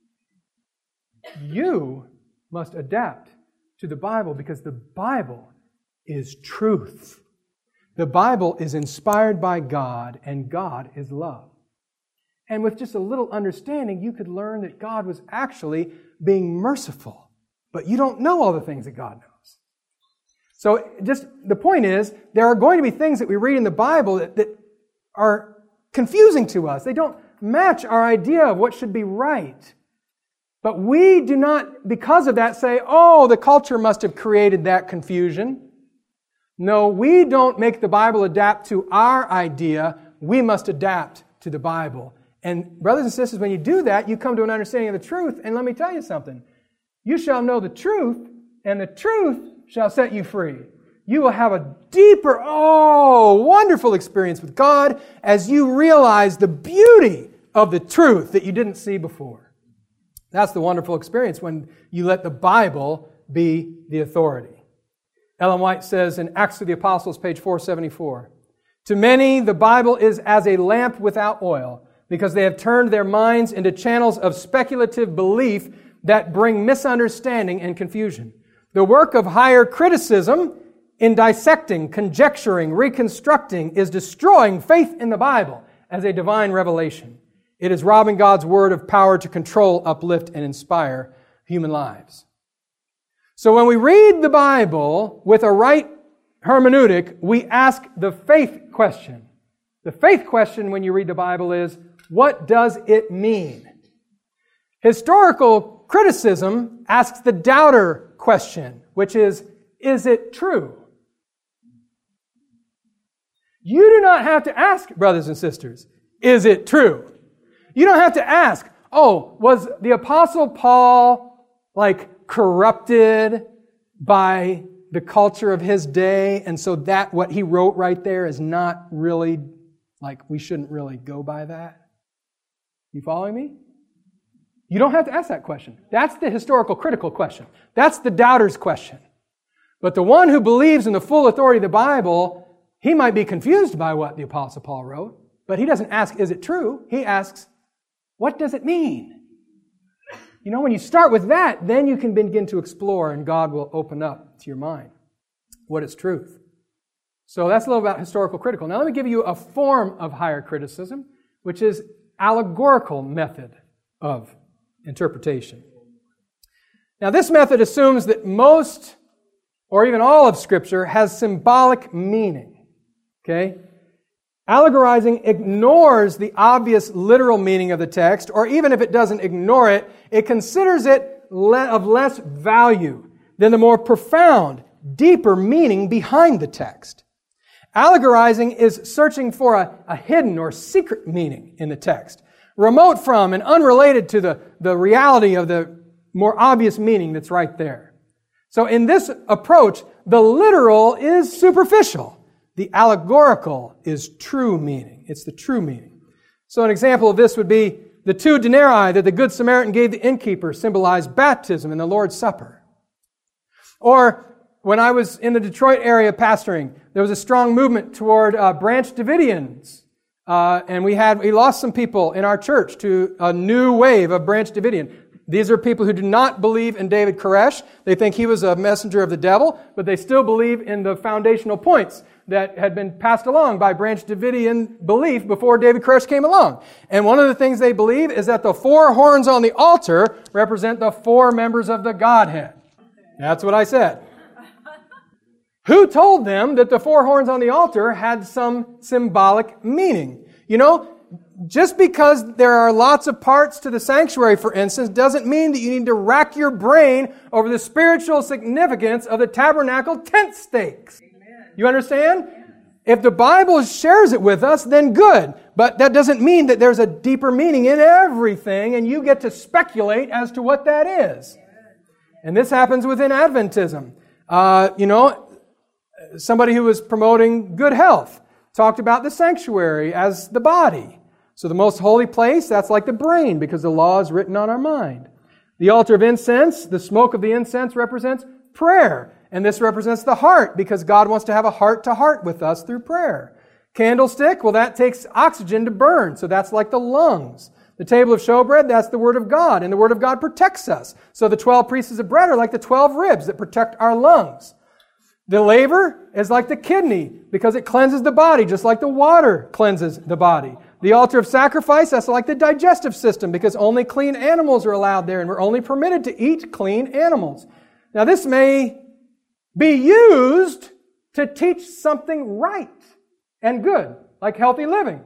[SPEAKER 1] You must adapt to the Bible because the Bible is truth. The Bible is inspired by God, and God is love. And with just a little understanding, you could learn that God was actually being merciful. But you don't know all the things that God knows. So just the point is, there are going to be things that we read in the Bible that are confusing to us. They don't match our idea of what should be right. But we do not, because of that, say, oh, the culture must have created that confusion. No, we don't make the Bible adapt to our idea. We must adapt to the Bible. And brothers and sisters, when you do that, you come to an understanding of the truth. And let me tell you something. You shall know the truth, and the truth shall set you free. You will have a deeper, wonderful experience with God as you realize the beauty of the truth that you didn't see before. That's the wonderful experience when you let the Bible be the authority. Ellen White says in Acts of the Apostles, page 474, to many the Bible is as a lamp without oil, because they have turned their minds into channels of speculative belief that bring misunderstanding and confusion. The work of higher criticism in dissecting, conjecturing, reconstructing is destroying faith in the Bible as a divine revelation. It is robbing God's Word of power to control, uplift, and inspire human lives. So when we read the Bible with a right hermeneutic, we ask the faith question. The faith question when you read the Bible is, what does it mean? Historical criticism asks the doubter question, which is it true? You do not have to ask, brothers and sisters, is it true? You don't have to ask, was the Apostle Paul corrupted by the culture of his day, and so that what he wrote right there is not really, we shouldn't really go by that? You following me? You don't have to ask that question. That's the historical critical question. That's the doubter's question. But the one who believes in the full authority of the Bible, he might be confused by what the Apostle Paul wrote, but he doesn't ask, is it true? He asks, what does it mean? When you start with that, then you can begin to explore, and God will open up to your mind what is truth. So that's a little about historical critical. Now let me give you a form of higher criticism, which is allegorical method of interpretation. Now this method assumes that most or even all of Scripture has symbolic meaning. Okay? Allegorizing ignores the obvious literal meaning of the text, or even if it doesn't ignore it, it considers it of less value than the more profound, deeper meaning behind the text. Allegorizing is searching for a hidden or secret meaning in the text, remote from and unrelated to the reality of the more obvious meaning that's right there. So in this approach, the literal is superficial. The allegorical is true meaning. It's the true meaning. So an example of this would be the 2 denarii that the Good Samaritan gave the innkeeper symbolize baptism and the Lord's Supper. Or when I was in the Detroit area pastoring, there was a strong movement toward Branch Davidians. And we lost some people in our church to a new wave of Branch Davidian. These are people who do not believe in David Koresh. They think he was a messenger of the devil, but they still believe in the foundational points that had been passed along by Branch Davidian belief before David Koresh came along. And one of the things they believe is that the 4 horns on the altar represent the 4 members of the Godhead. That's what I said. Who told them that the 4 horns on the altar had some symbolic meaning? You know, just because there are lots of parts to the sanctuary, for instance, doesn't mean that you need to rack your brain over the spiritual significance of the tabernacle tent stakes. Amen. You understand? If the Bible shares it with us, then good. But that doesn't mean that there's a deeper meaning in everything, and you get to speculate as to what that is. And this happens within Adventism. Somebody who was promoting good health talked about the sanctuary as the body. So the most holy place, that's like the brain, because the law is written on our mind. The altar of incense, the smoke of the incense represents prayer. And this represents the heart, because God wants to have a heart-to-heart with us through prayer. Candlestick, well, that takes oxygen to burn, so that's like the lungs. The table of showbread, that's the Word of God, and the Word of God protects us. So the 12 pieces of bread are like the 12 ribs that protect our lungs. The laver is like the kidney, because it cleanses the body, just like the water cleanses the body. The altar of sacrifice, that's like the digestive system, because only clean animals are allowed there, and we're only permitted to eat clean animals. Now, this may be used to teach something right and good, like healthy living.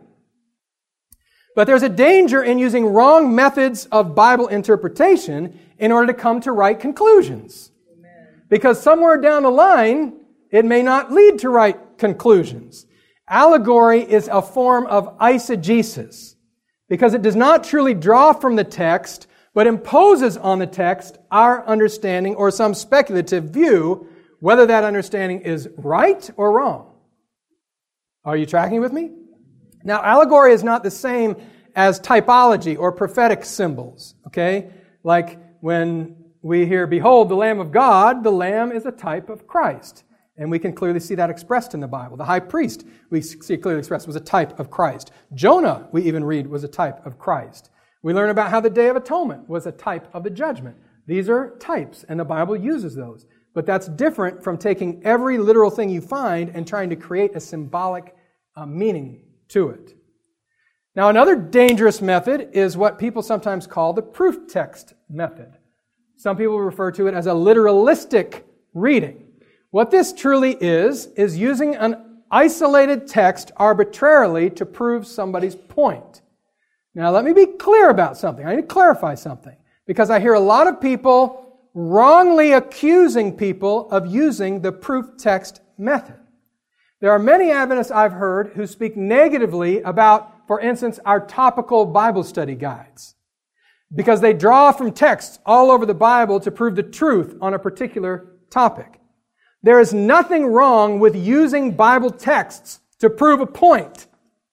[SPEAKER 1] But there's a danger in using wrong methods of Bible interpretation in order to come to right conclusions. Amen. Because somewhere down the line, it may not lead to right conclusions. Allegory is a form of eisegesis, because it does not truly draw from the text, but imposes on the text our understanding or some speculative view, whether that understanding is right or wrong. Are you tracking with me? Now, allegory is not the same as typology or prophetic symbols, okay? Like when we hear, "Behold, the Lamb of God," the Lamb is a type of Christ. And we can clearly see that expressed in the Bible. The high priest, we see clearly expressed, was a type of Christ. Jonah, we even read, was a type of Christ. We learn about how the Day of Atonement was a type of the judgment. These are types, and the Bible uses those. But that's different from taking every literal thing you find and trying to create a symbolic meaning to it. Now, another dangerous method is what people sometimes call the proof text method. Some people refer to it as a literalistic reading. What this truly is using an isolated text arbitrarily to prove somebody's point. Now, let me be clear about something. I need to clarify something, because I hear a lot of people wrongly accusing people of using the proof text method. There are many Adventists I've heard who speak negatively about, for instance, our topical Bible study guides, because they draw from texts all over the Bible to prove the truth on a particular topic. There is nothing wrong with using Bible texts to prove a point.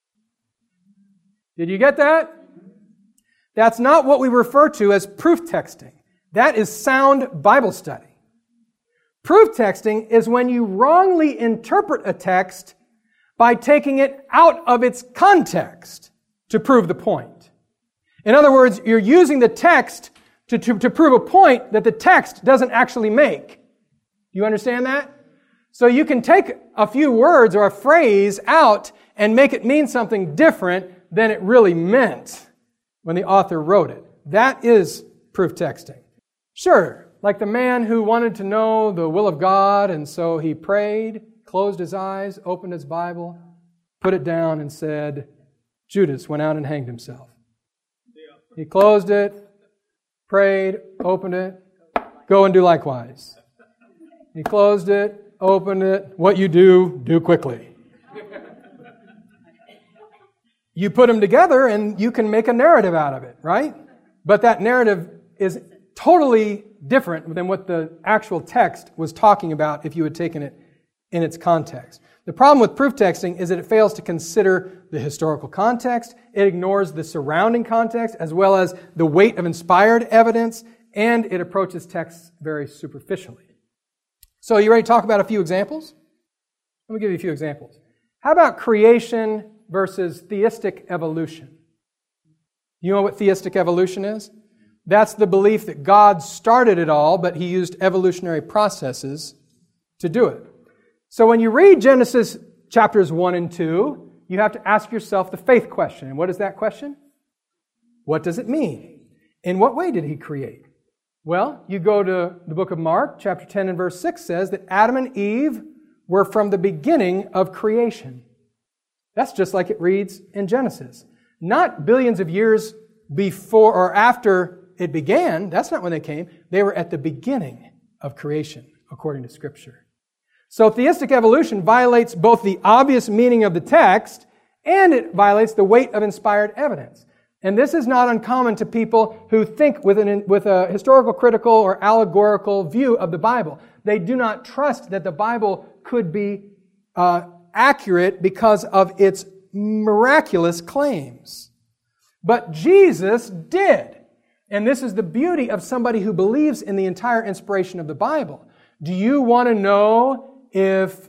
[SPEAKER 1] Did you get that? That's not what we refer to as proof texting. That is sound Bible study. Proof texting is when you wrongly interpret a text by taking it out of its context to prove the point. In other words, you're using the text to prove a point that the text doesn't actually make. You understand that? So you can take a few words or a phrase out and make it mean something different than it really meant when the author wrote it. That is proof texting. Sure, like the man who wanted to know the will of God, and so he prayed, closed his eyes, opened his Bible, put it down, and said, Judas went out and hanged himself. He closed it, prayed, opened it, go and do likewise. He closed it, opened it. What you do, do quickly. You put them together and you can make a narrative out of it, right? But that narrative is totally different than what the actual text was talking about if you had taken it in its context. The problem with proof texting is that it fails to consider the historical context. It ignores the surrounding context as well as the weight of inspired evidence, and it approaches texts very superficially. So, you ready to talk about a few examples? Let me give you a few examples. How about creation versus theistic evolution? You know what theistic evolution is? That's the belief that God started it all, but He used evolutionary processes to do it. So when you read Genesis chapters 1 and 2, you have to ask yourself the faith question. And what is that question? What does it mean? In what way did He create? Well, you go to the book of Mark, chapter 10 and verse 6 says that Adam and Eve were from the beginning of creation. That's just like it reads in Genesis. Not billions of years before or after it began. That's not when they came. They were at the beginning of creation, according to Scripture. So theistic evolution violates both the obvious meaning of the text and it violates the weight of inspired evidence. And this is not uncommon to people who think with a historical, critical, or allegorical view of the Bible. They do not trust that the Bible could be accurate because of its miraculous claims. But Jesus did. And this is the beauty of somebody who believes in the entire inspiration of the Bible. Do you want to know if,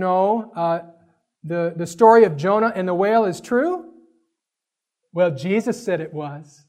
[SPEAKER 1] the story of Jonah and the whale is true? Well, Jesus said it was.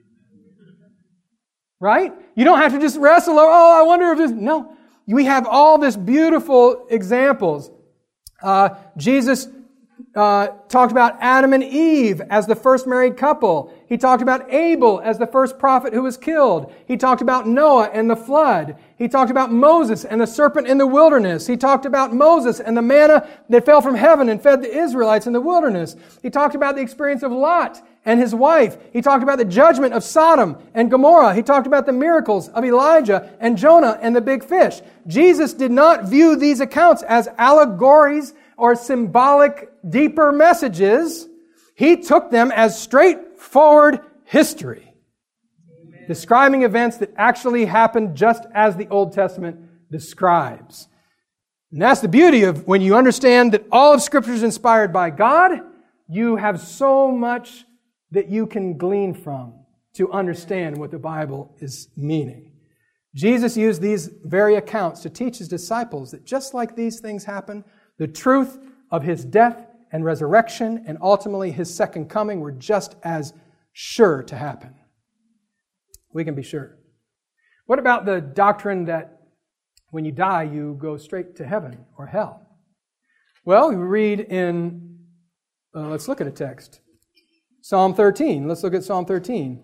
[SPEAKER 1] Right? You don't have to just wrestle, I wonder if this... No. We have all this beautiful examples. Jesus talked about Adam and Eve as the first married couple. He talked about Abel as the first prophet who was killed. He talked about Noah and the flood. He talked about Moses and the serpent in the wilderness. He talked about Moses and the manna that fell from heaven and fed the Israelites in the wilderness. He talked about the experience of Lot and his wife. He talked about the judgment of Sodom and Gomorrah. He talked about the miracles of Elijah and Jonah and the big fish. Jesus did not view these accounts as allegories or symbolic, deeper messages. He took them as straightforward history, describing events that actually happened just as the Old Testament describes. And that's the beauty of when you understand that all of Scripture is inspired by God, you have so much that you can glean from to understand what the Bible is meaning. Jesus used these very accounts to teach His disciples that just like these things happen, the truth of His death and resurrection and ultimately His second coming were just as sure to happen. We can be sure. What about the doctrine that when you die, you go straight to heaven or hell? Well, we read in, let's look at a text. Psalm 13. Let's look at Psalm 13.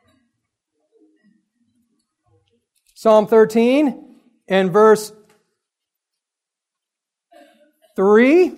[SPEAKER 1] Psalm 13 and verse 3.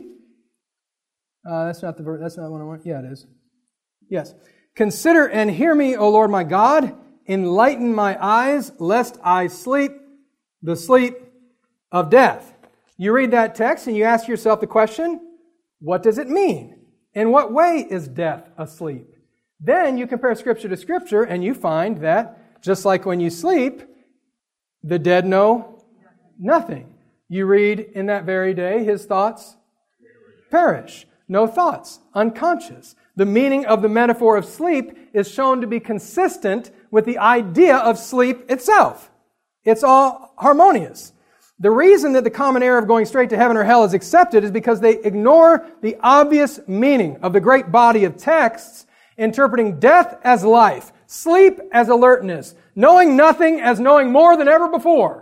[SPEAKER 1] That's not the verse. That's not what I want. Yeah, it is. Yes. Consider and hear me, O Lord my God. Enlighten my eyes, lest I sleep the sleep of death. You read that text and you ask yourself the question, what does it mean? In what way is death asleep? Then you compare Scripture to Scripture and you find that just like when you sleep, the dead know nothing. You read in that very day, his thoughts perish. No thoughts, unconscious. The meaning of the metaphor of sleep is shown to be consistent with the idea of sleep itself. It's all harmonious. The reason that the common error of going straight to heaven or hell is accepted is because they ignore the obvious meaning of the great body of texts interpreting death as life, sleep as alertness, knowing nothing as knowing more than ever before.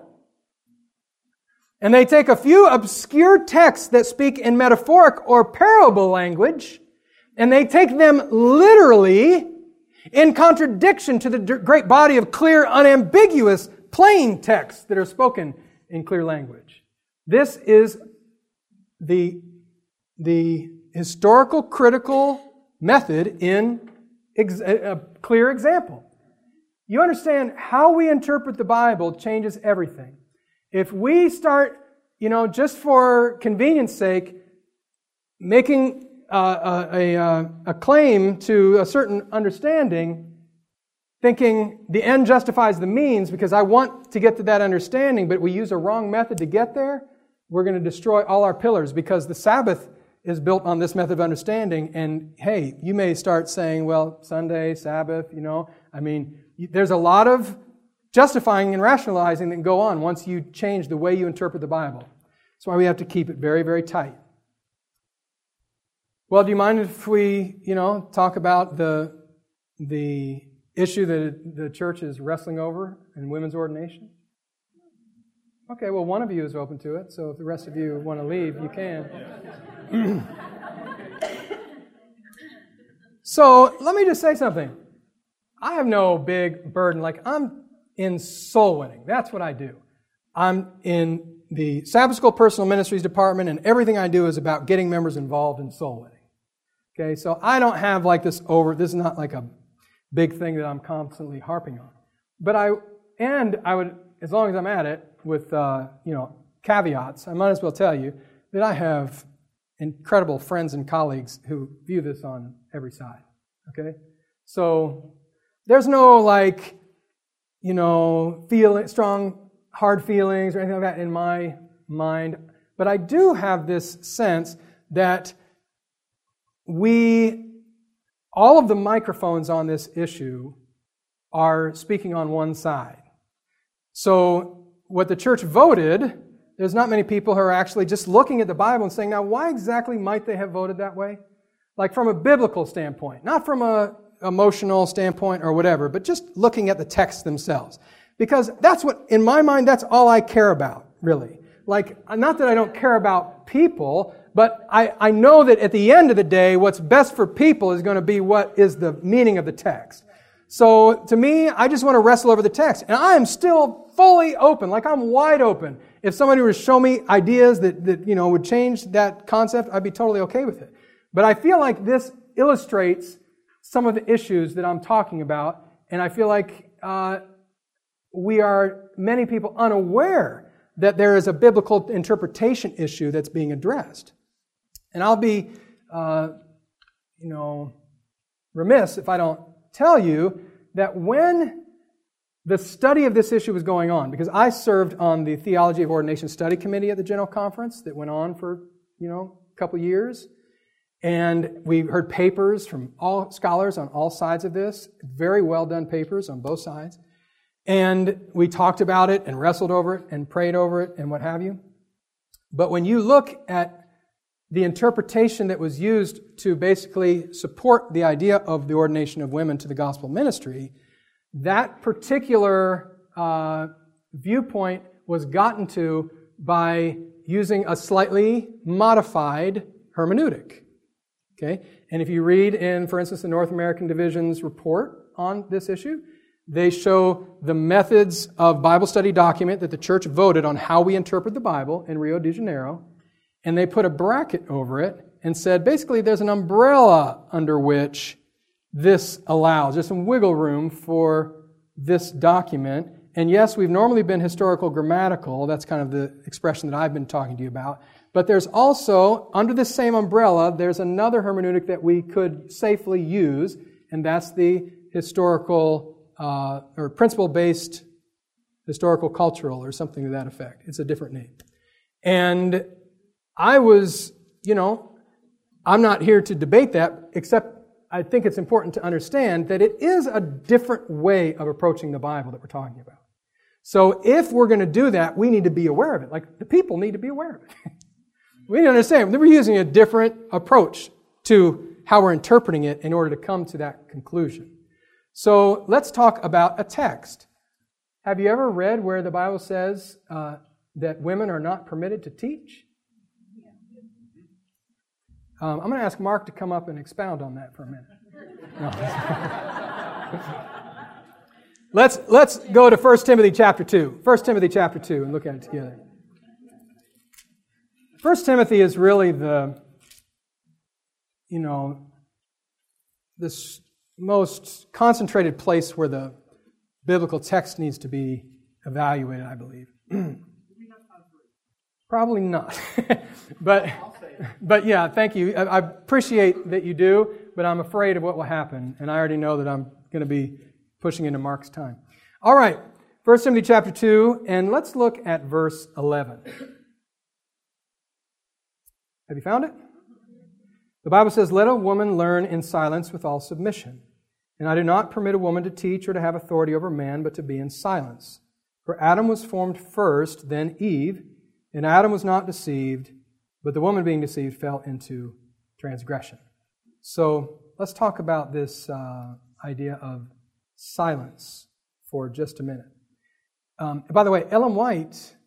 [SPEAKER 1] And they take a few obscure texts that speak in metaphoric or parable language, and they take them literally in contradiction to the great body of clear, unambiguous, plain texts that are spoken in clear language. This is the historical, critical method in a clear example. You understand how we interpret the Bible changes everything. If we start, just for convenience sake, making a claim to a certain understanding, thinking the end justifies the means because I want to get to that understanding, but we use a wrong method to get there, we're going to destroy all our pillars because the Sabbath is built on this method of understanding. And hey, you may start saying, well, Sunday, Sabbath, there's a lot of justifying and rationalizing that can go on once you change the way you interpret the Bible. That's why we have to keep it very, very tight. Well, do you mind if we, talk about the issue that the church is wrestling over in women's ordination? Okay, well, one of you is open to it, so if the rest of you want to leave, you can. So, let me just say something. I have no big burden. Like, I'm in soul winning. That's what I do. I'm in the Sabbath School Personal Ministries Department, and everything I do is about getting members involved in soul winning. Okay, so I don't have like this is not like a big thing that I'm constantly harping on. But I would, as long as I'm at it, with caveats, I might as well tell you that I have incredible friends and colleagues who view this on every side. Okay? So there's no strong, hard feelings or anything like that in my mind. But I do have this sense that all of the microphones on this issue are speaking on one side. So what the church voted, there's not many people who are actually just looking at the Bible and saying, now, why exactly might they have voted that way? Like from a biblical standpoint, not from a emotional standpoint or whatever, but just looking at the texts themselves. Because in my mind, that's all I care about, really. Like, not that I don't care about people, but I know that at the end of the day, what's best for people is going to be what is the meaning of the text. So, to me, I just want to wrestle over the text. And I am still fully open, like I'm wide open. If somebody were to show me ideas that would change that concept, I'd be totally okay with it. But I feel like this illustrates some of the issues that I'm talking about, and I feel like many people unaware that there is a biblical interpretation issue that's being addressed. And I'll be, remiss if I don't tell you that when the study of this issue was going on, because I served on the Theology of Ordination Study Committee at the General Conference that went on for, a couple years, and we heard papers from all scholars on all sides of this, very well done papers on both sides, and we talked about it and wrestled over it and prayed over it and what have you. But when you look at the interpretation that was used to basically support the idea of the ordination of women to the gospel ministry, that particular viewpoint was gotten to by using a slightly modified hermeneutic. Okay? And if you read in, for instance, the North American Division's report on this issue, they show the methods of Bible study document that the church voted on how we interpret the Bible in Rio de Janeiro, and they put a bracket over it and said, basically, there's an umbrella under which this allows. There's some wiggle room for this document. And yes, we've normally been historical grammatical. That's kind of the expression that I've been talking to you about. But there's also, under this same umbrella, there's another hermeneutic that we could safely use, and that's the historical or principle-based historical cultural or something to that effect. It's a different name. And I was, I'm not here to debate that, except I think it's important to understand that it is a different way of approaching the Bible that we're talking about. So if we're going to do that, we need to be aware of it. Like, the people need to be aware of it. We need to understand that we're using a different approach to how we're interpreting it in order to come to that conclusion. So let's talk about a text. Have you ever read where the Bible says that women are not permitted to teach? I'm going to ask Mark to come up and expound on that for a minute. No. Let's go to 1 Timothy chapter 2. 1 Timothy chapter 2 and look at it together. 1 Timothy is really the most concentrated place where the biblical text needs to be evaluated, I believe. Probably not. But yeah, thank you. I appreciate that you do, but I'm afraid of what will happen, and I already know that I'm going to be pushing into Mark's time. All right, 1 Timothy chapter 2, and let's look at verse 11. Have you found it? The Bible says, "Let a woman learn in silence with all submission. And I do not permit a woman to teach or to have authority over man, but to be in silence. For Adam was formed first, then Eve, and Adam was not deceived, but the woman being deceived fell into transgression." So let's talk about this idea of silence for just a minute. By the way, Ellen White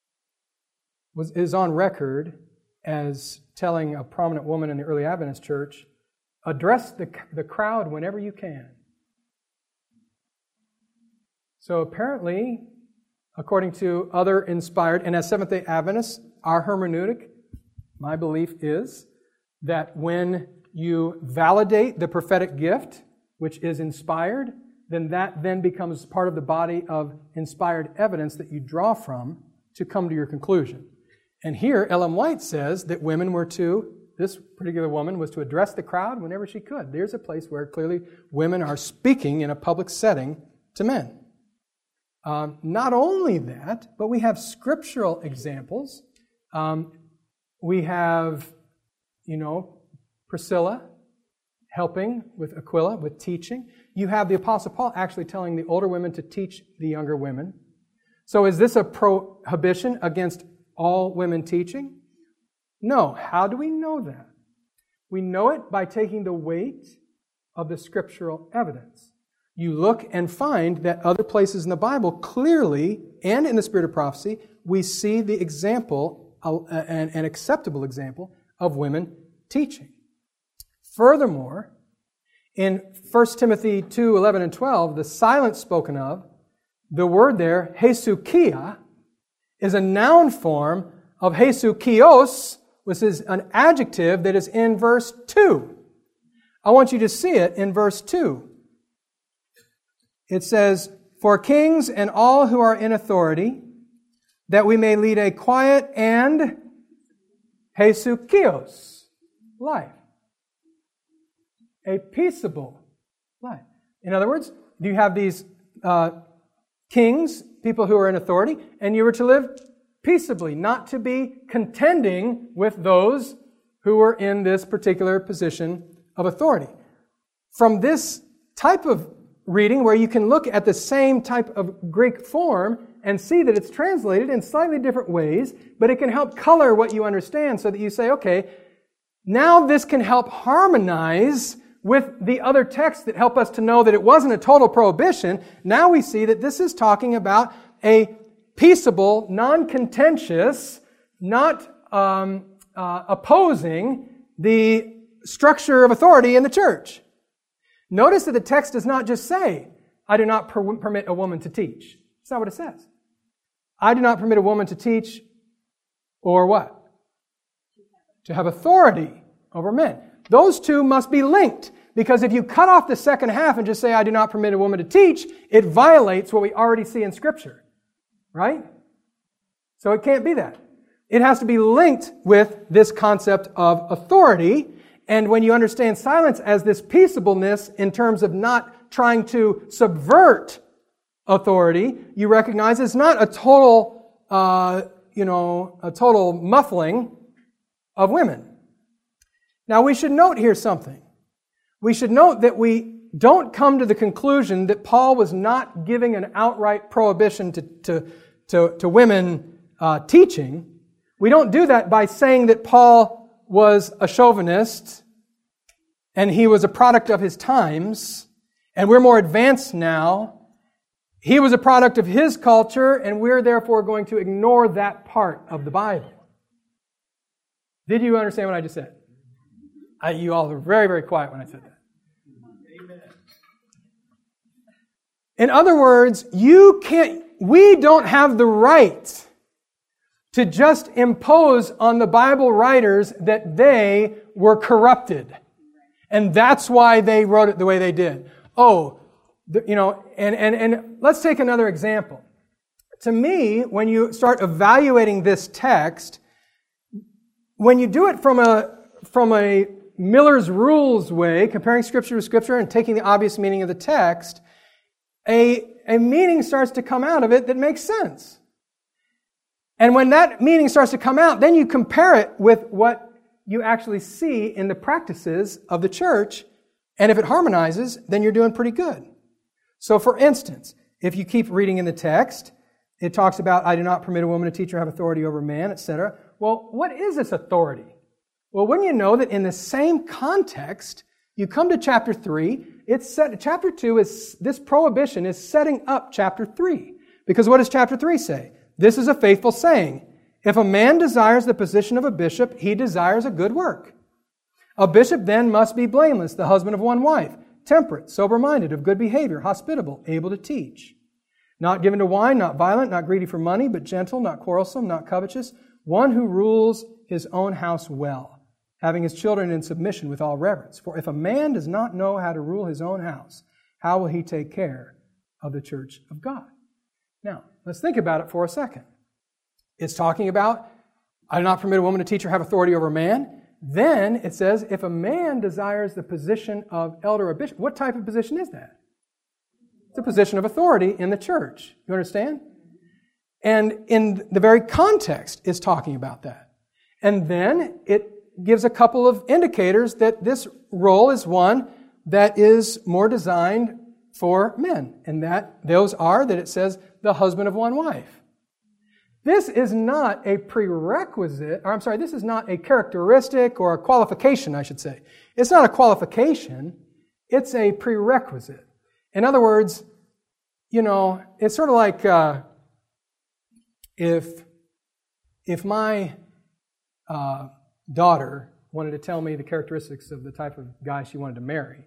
[SPEAKER 1] is on record as telling a prominent woman in the early Adventist church, address the crowd whenever you can. So apparently, according to other inspired, and as Seventh-day Adventists, our hermeneutic, my belief is that when you validate the prophetic gift, which is inspired, then that then becomes part of the body of inspired evidence that you draw from to come to your conclusion. And here, Ellen White says that this particular woman was to address the crowd whenever she could. There's a place where clearly women are speaking in a public setting to men. Not only that, but we have scriptural examples. We have, Priscilla helping with Aquila, with teaching. You have the Apostle Paul actually telling the older women to teach the younger women. So is this a prohibition against all women teaching? No. How do we know that? We know it by taking the weight of the scriptural evidence. You look and find that other places in the Bible clearly, and in the spirit of prophecy, we see the example, an acceptable example, of women teaching. Furthermore, in 1 Timothy 2, 11 and 12, the silence spoken of, the word there, hesukia, is a noun form of hesukios, which is an adjective that is in verse 2. I want you to see it in verse 2. It says, "For kings and all who are in authority, that we may lead a quiet and hesukios life." A peaceable life. In other words, you have these kings, people who are in authority, and you were to live peaceably, not to be contending with those who were in this particular position of authority. From this type of reading, where you can look at the same type of Greek form and see that it's translated in slightly different ways, but it can help color what you understand so that you say, okay, now this can help harmonize with the other texts that help us to know that it wasn't a total prohibition. Now we see that this is talking about a peaceable, non-contentious, not opposing the structure of authority in the church. Notice that the text does not just say, I do not permit a woman to teach. That's not what it says. I do not permit a woman to teach, or what? To have authority over men. Those two must be linked, because if you cut off the second half and just say, I do not permit a woman to teach, it violates what we already see in Scripture. Right? So it can't be that. It has to be linked with this concept of authority. And when you understand silence as this peaceableness in terms of not trying to subvert authority, you recognize it's not a total, a total muffling of women. Now we should note here something. We should note that we don't come to the conclusion that Paul was not giving an outright prohibition to women teaching. We don't do that by saying that Paul was a chauvinist and he was a product of his times and we're more advanced now. He was a product of his culture and we're therefore going to ignore that part of the Bible. Did you understand what I just said? You all were very, very quiet when I said that. Amen. In other words, we don't have the right to just impose on the Bible writers that they were corrupted. And that's why they wrote it the way they did. And let's take another example. To me, when you start evaluating this text, when you do it from a Miller's Rules way, comparing Scripture with Scripture and taking the obvious meaning of the text, a meaning starts to come out of it that makes sense. And when that meaning starts to come out, then you compare it with what you actually see in the practices of the church, and if it harmonizes, then you're doing pretty good. So for instance, if you keep reading in the text, it talks about, I do not permit a woman to teach or have authority over man, etc. Well, what is this authority? Well, wouldn't you know that in the same context, You come to chapter 3, chapter 2 is, this prohibition is setting up chapter 3. Because what does chapter 3 say? This is a faithful saying. If a man desires the position of a bishop, he desires a good work. A bishop then must be blameless, the husband of one wife, temperate, sober-minded, of good behavior, hospitable, able to teach. Not given to wine, not violent, not greedy for money, but gentle, not quarrelsome, not covetous, one who rules his own house well, having his children in submission with all reverence. For if a man does not know how to rule his own house, how will he take care of the church of God? Now, let's think about it for a second. It's talking about, I do not permit a woman to teach or have authority over a man. Then it says, if a man desires the position of elder or bishop, what type of position is that? It's a position of authority in the church. You understand? And in the very context is talking about that. And then it gives a couple of indicators that this role is one that is more designed for men. And those are that it says the husband of one wife. This is not a prerequisite, this is not a characteristic or a qualification, I should say. It's not a qualification, it's a prerequisite. In other words, it's sort of like if my daughter wanted to tell me the characteristics of the type of guy she wanted to marry,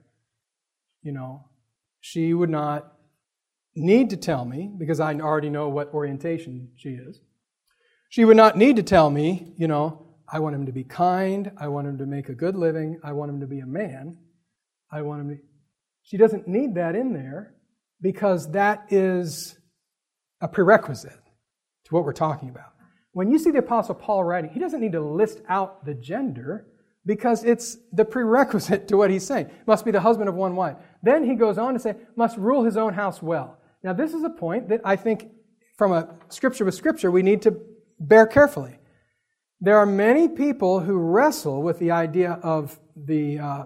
[SPEAKER 1] she would not need to tell me, because I already know what orientation she is. She would not need to tell me, I want him to be kind, I want him to make a good living, I want him to be a man, She doesn't need that in there, because that is a prerequisite to what we're talking about. When you see the Apostle Paul writing, he doesn't need to list out the gender, because it's the prerequisite to what he's saying. Must be the husband of one wife. Then he goes on to say, must rule his own house well. Now this is a point that I think from a scripture with scripture we need to bear carefully. There are many people who wrestle with the idea of the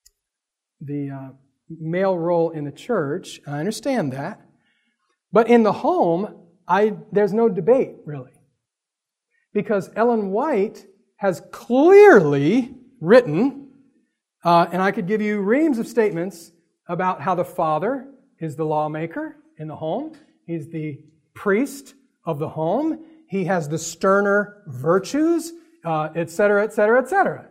[SPEAKER 1] male role in the church. I understand that. But in the home, there's no debate, really. Because Ellen White has clearly written, and I could give you reams of statements about how the father is the lawmaker in the home. He's the priest of the home. He has the sterner virtues, etc., etc., etc.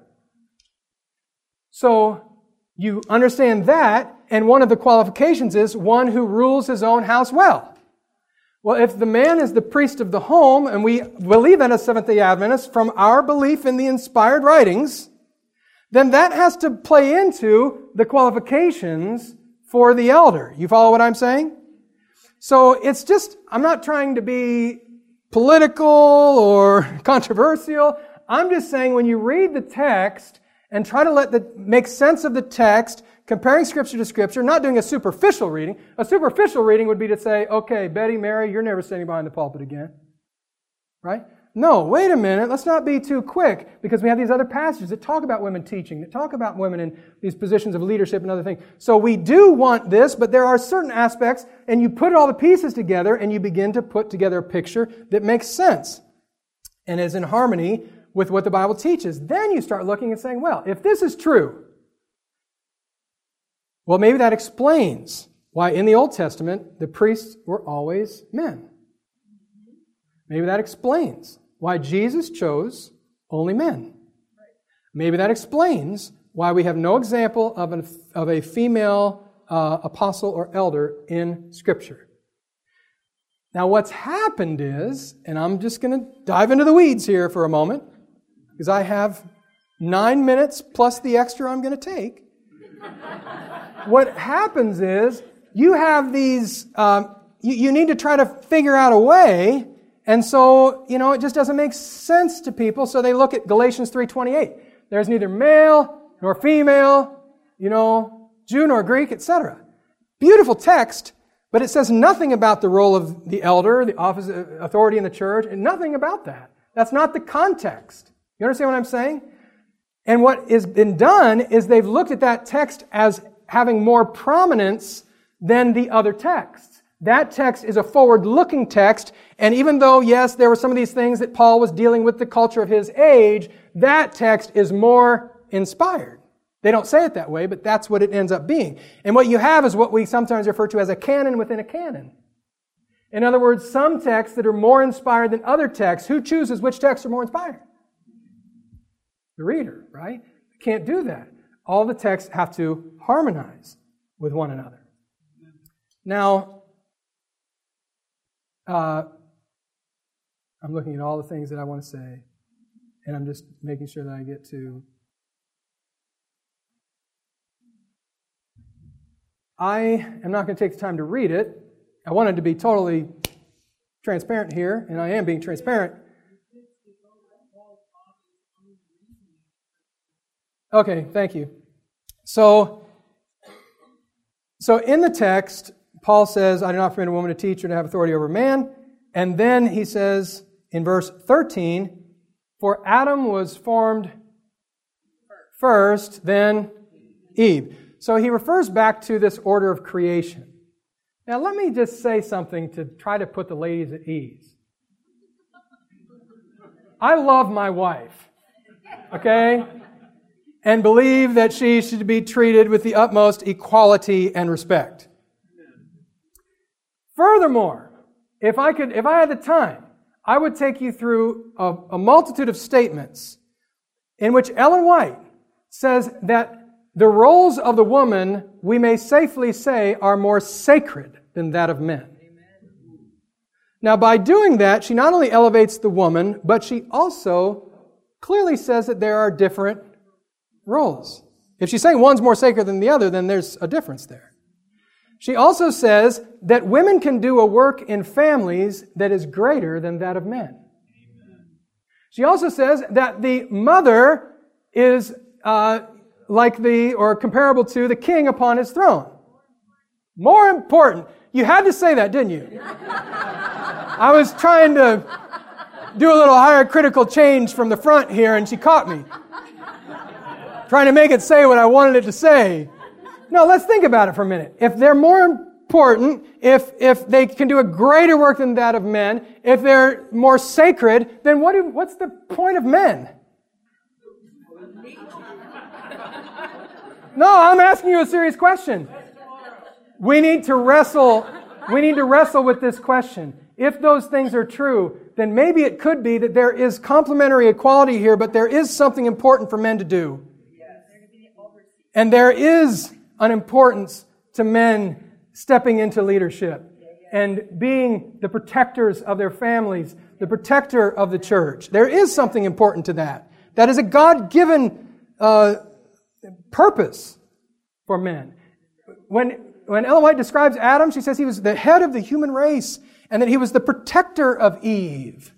[SPEAKER 1] So you understand that, and one of the qualifications is one who rules his own house well. Well, if the man is the priest of the home, and we believe that as Seventh-day Adventists from our belief in the inspired writings, then that has to play into the qualifications for the elder. You follow what I'm saying? So it's just, I'm not trying to be political or controversial. I'm just saying when you read the text and try to make sense of the text, comparing Scripture to Scripture, not doing a superficial reading. A superficial reading would be to say, okay, Betty, Mary, you're never standing behind the pulpit again. Right? No, wait a minute. Let's not be too quick, because we have these other passages that talk about women teaching, that talk about women in these positions of leadership and other things. So we do want this, but there are certain aspects, and you put all the pieces together, and you begin to put together a picture that makes sense and is in harmony with what the Bible teaches. Then you start looking and saying, well, if this is true, well, maybe that explains why in the Old Testament the priests were always men. Maybe that explains why Jesus chose only men. Maybe that explains why we have no example of a female apostle or elder in Scripture. Now what's happened is, and I'm just going to dive into the weeds here for a moment, because I have 9 minutes plus the extra I'm going to take. What happens is, you have these, you need to try to figure out a way, and so, it just doesn't make sense to people, so they look at Galatians 3:28. There's neither male nor female, Jew nor Greek, etc. Beautiful text, but it says nothing about the role of the elder, the office, authority in the church, and nothing about that. That's not the context. You understand what I'm saying? And what has been done is they've looked at that text as having more prominence than the other texts. That text is a forward-looking text, and even though, yes, there were some of these things that Paul was dealing with the culture of his age, that text is more inspired. They don't say it that way, but that's what it ends up being. And what you have is what we sometimes refer to as a canon within a canon. In other words, some texts that are more inspired than other texts. Who chooses which texts are more inspired? The reader, right? You can't do that. All the texts have to harmonize with one another. Now, I'm looking at all the things that I want to say, and I'm just making sure that I get to... I am not going to take the time to read it. I wanted to be totally transparent here, and I am being transparent. Okay, thank you. So in the text, Paul says, I do not permit a woman to teach or to have authority over man. And then he says in verse 13, for Adam was formed first, then Eve. So he refers back to this order of creation. Now let me just say something to try to put the ladies at ease. I love my wife, okay? And believe that she should be treated with the utmost equality and respect. Furthermore, if I had the time, I would take you through a multitude of statements in which Ellen White says that the roles of the woman, we may safely say, are more sacred than that of men. Amen. Now, by doing that, she not only elevates the woman, but she also clearly says that there are different roles. If she's saying one's more sacred than the other, then there's a difference there. She also says that women can do a work in families that is greater than that of men. Amen. She also says that the mother is comparable to the king upon his throne. More important. You had to say that, didn't you? I was trying to do a little higher critical change from the front here, and she caught me. Trying to make it say what I wanted it to say. No, let's think about it for a minute. If they're more important, if they can do a greater work than that of men, if they're more sacred, then what's the point of men? No, I'm asking you a serious question. We need to wrestle with this question. If those things are true, then maybe it could be that there is complementary equality here, but there is something important for men to do. And there is an importance to men stepping into leadership and being the protectors of their families, the protector of the church. There is something important to that. That is a God-given purpose for men. When Ellen White describes Adam, she says he was the head of the human race and that he was the protector of Eve.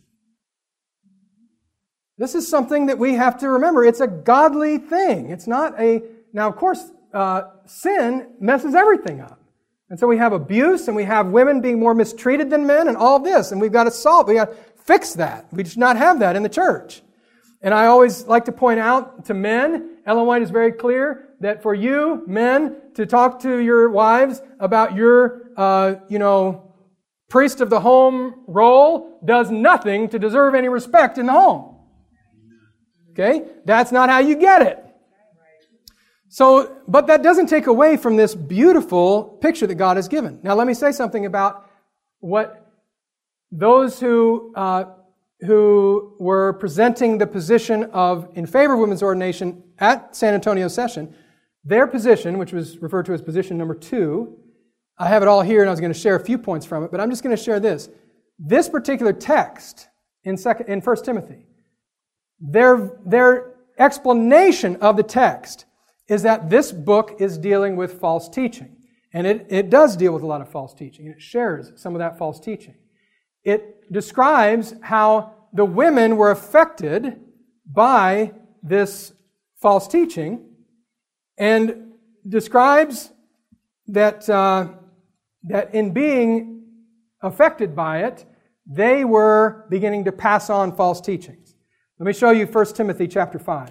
[SPEAKER 1] This is something that we have to remember. It's a godly thing. It's not a... Now, of course, sin messes everything up. And so we have abuse and we have women being more mistreated than men and all of this. And we've got to fix that. We should not have that in the church. And I always like to point out to men, Ellen White is very clear that for you, men, to talk to your wives about your, priest of the home role does nothing to deserve any respect in the home. Okay? That's not how you get it. So, but that doesn't take away from this beautiful picture that God has given. Now, let me say something about what those who were presenting the position in favor of women's ordination at San Antonio session, their position, which was referred to as position number 2, I have it all here and I was going to share a few points from it, but I'm just going to share this. This particular text in 1 Timothy, their explanation of the text is that this book is dealing with false teaching. And it does deal with a lot of false teaching. And it shares some of that false teaching. It describes how the women were affected by this false teaching and describes that in being affected by it, they were beginning to pass on false teachings. Let me show you 1 Timothy chapter 5.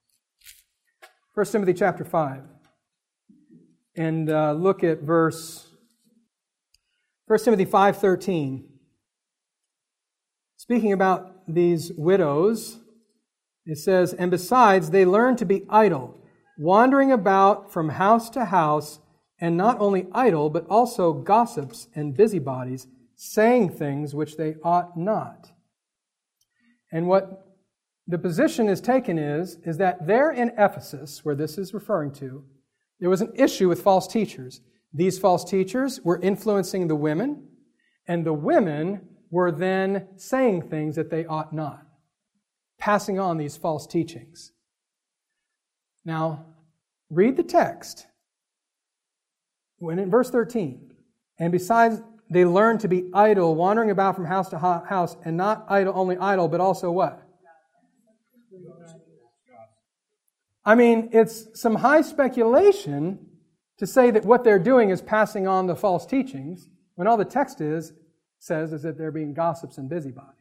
[SPEAKER 1] 1 Timothy chapter 5. And look at 1 Timothy 5:13. Speaking about these widows, it says, "And besides, they learn to be idle, wandering about from house to house, and not only idle, but also gossips and busybodies, saying things which they ought not. And what the position is taken is that there in Ephesus, where this is referring to, there was an issue with false teachers. These false teachers were influencing the women, and the women were then saying things that they ought not, passing on these false teachings. Now, read the text. When in verse 13, and besides, they learned to be idle, wandering about from house to house, and not only idle, but also what? I mean, it's some high speculation to say that what they're doing is passing on the false teachings, when all the text says is that they're being gossips and busybodies.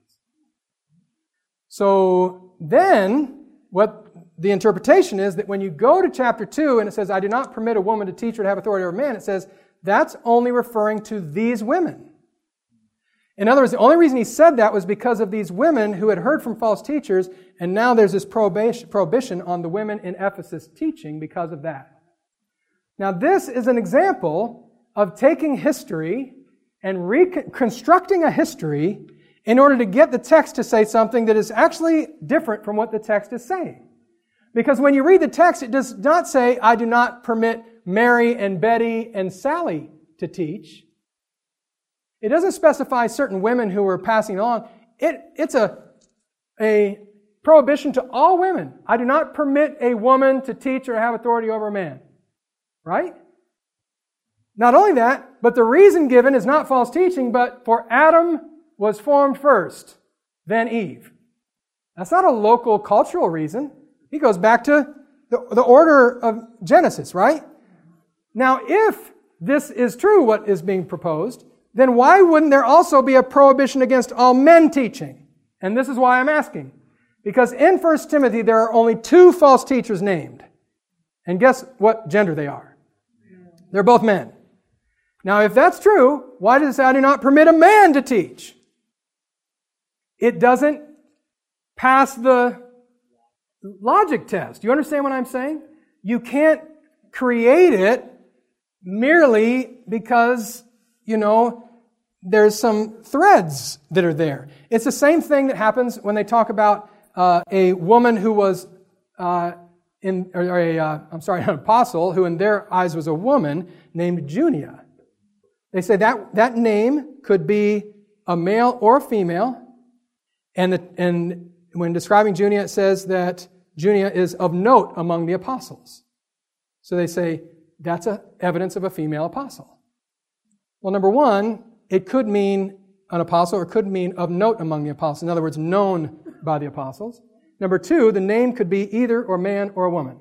[SPEAKER 1] So then, what the interpretation is that when you go to chapter 2 and it says, I do not permit a woman to teach or to have authority over a man, it says that's only referring to these women. In other words, the only reason he said that was because of these women who had heard from false teachers, and now there's this prohibition on the women in Ephesus teaching because of that. Now this is an example of taking history and reconstructing a history in order to get the text to say something that is actually different from what the text is saying. Because when you read the text, it does not say, I do not permit Mary and Betty and Sally to teach. It doesn't specify certain women who were passing along. It's a prohibition to all women. I do not permit a woman to teach or have authority over a man. Right? Not only that, but the reason given is not false teaching, but for Adam was formed first, then Eve. That's not a local cultural reason. He goes back to the order of Genesis, right? Now, if this is true, what is being proposed, then why wouldn't there also be a prohibition against all men teaching? And this is why I'm asking. Because in 1 Timothy, there are only 2 false teachers named. And guess what gender they are? They're both men. Now, if that's true, why does it say, I do not permit a man to teach? It doesn't pass the logic test. You understand what I'm saying? You can't create it merely because, there's some threads that are there. It's the same thing that happens when they talk about a woman who was an apostle who in their eyes was a woman named Junia. They say that name could be a male or a female, and when describing Junia, it says that Junia is of note among the apostles. So they say that's evidence of a female apostle. Well, number one, it could mean an apostle or it could mean of note among the apostles. In other words, known by the apostles. Number two, the name could be either a man or a woman.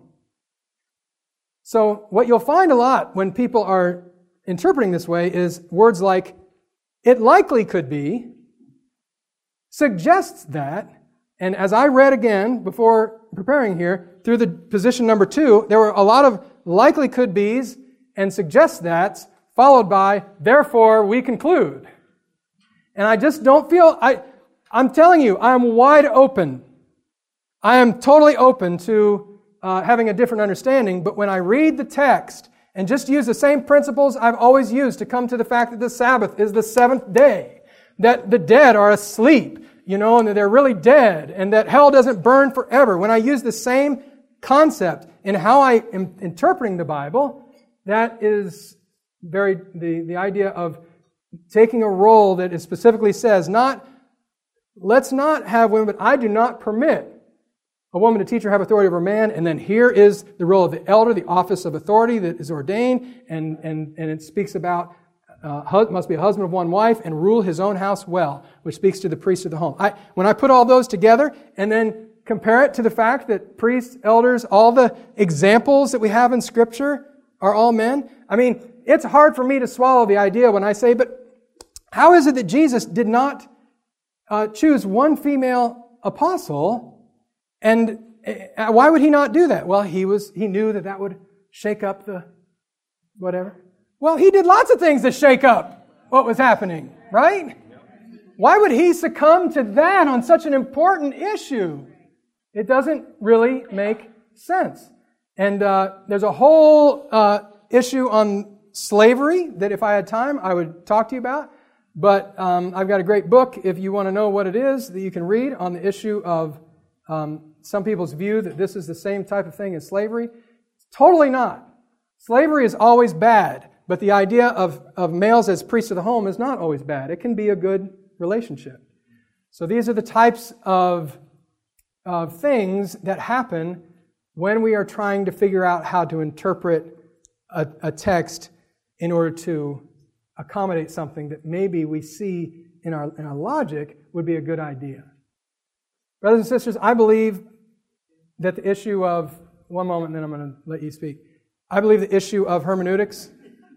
[SPEAKER 1] So what you'll find a lot when people are interpreting this way is words like, it likely could be, suggests that, and as I read again before preparing here, through the position number 2, there were a lot of likely could be's and suggest that's, followed by, therefore we conclude. And I just don't feel, I'm telling you, I'm wide open. I am totally open to having a different understanding, but when I read the text and just use the same principles I've always used to come to the fact that the Sabbath is the 7th day, that the dead are asleep, and that they're really dead, and that hell doesn't burn forever. When I use the same concept in how I am interpreting the Bible, that is the idea of taking a role that it specifically says, let's not have women, but I do not permit a woman to teach or have authority over a man, and then here is the role of the elder, the office of authority that is ordained, and it speaks about must be a husband of one wife and rule his own house well, which speaks to the priest of the home. When I put all those together and then compare it to the fact that priests, elders, all the examples that we have in Scripture are all men, it's hard for me to swallow the idea when I say, but how is it that Jesus did not choose one female apostle, and why would he not do that? Well, he knew that would shake up the whatever. Well, he did lots of things to shake up what was happening, right? Why would he succumb to that on such an important issue? It doesn't really make sense. And there's a whole issue on slavery that if I had time, I would talk to you about. But I've got a great book, if you want to know what it is, that you can read on the issue of some people's view that this is the same type of thing as slavery. Totally not. Slavery is always bad, but the idea of males as priests of the home is not always bad. It can be a good relationship. So these are the types of things that happen when we are trying to figure out how to interpret a text in order to accommodate something that maybe we see in our logic would be a good idea. Brothers and sisters, I believe that the issue of, one moment and then I'm going to let you speak. I believe the issue of hermeneutics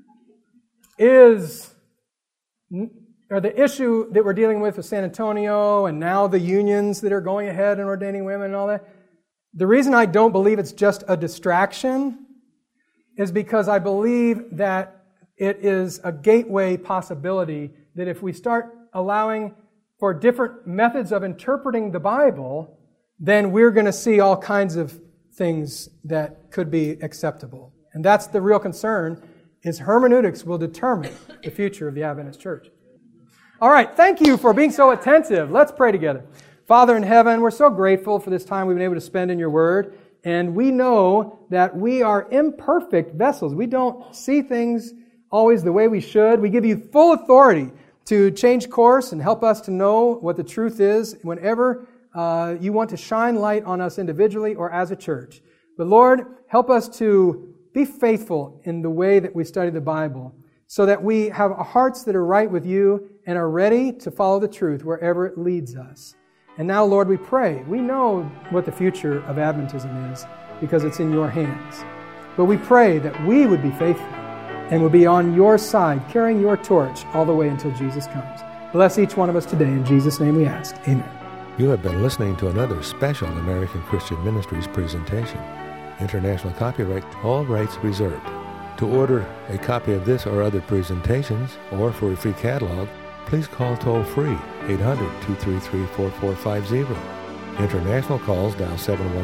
[SPEAKER 1] or the issue that we're dealing with San Antonio and now the unions that are going ahead and ordaining women and all that, the reason I don't believe it's just a distraction is because I believe that it is a gateway possibility that if we start allowing for different methods of interpreting the Bible, then we're going to see all kinds of things that could be acceptable. And that's the real concern, is hermeneutics will determine the future of the Adventist church. All right, thank you for being so attentive. Let's pray together. Father in heaven, we're so grateful for this time we've been able to spend in your word. And we know that we are imperfect vessels. We don't see things always the way we should. We give you full authority to change course and help us to know what the truth is whenever you want to shine light on us individually or as a church. But Lord, help us to be faithful in the way that we study the Bible so that we have hearts that are right with you and are ready to follow the truth wherever it leads us. And now, Lord, we pray. We know what the future of Adventism is because it's in your hands. But we pray that we would be faithful and will be on your side, carrying your torch all the way until Jesus comes. Bless each one of us today. In Jesus' name we ask. Amen.
[SPEAKER 2] You have been listening to another special American Christian Ministries presentation. International copyright, all rights reserved. To order a copy of this or other presentations, or for a free catalog, please call toll-free 800-233-4450. International calls dial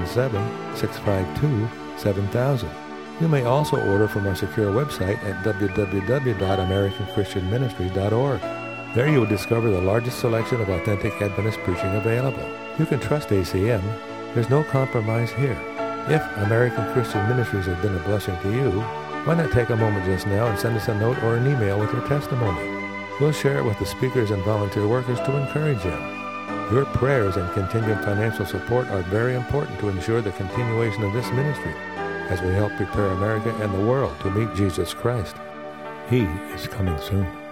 [SPEAKER 2] 717-652-7000. You may also order from our secure website at www.americanchristianministries.org. There you will discover the largest selection of authentic Adventist preaching available. You can trust ACM. There's no compromise here. If American Christian Ministries has been a blessing to you, why not take a moment just now and send us a note or an email with your testimony? We'll share it with the speakers and volunteer workers to encourage them. Your prayers and continued financial support are very important to ensure the continuation of this ministry as we help prepare America and the world to meet Jesus Christ. He is coming soon.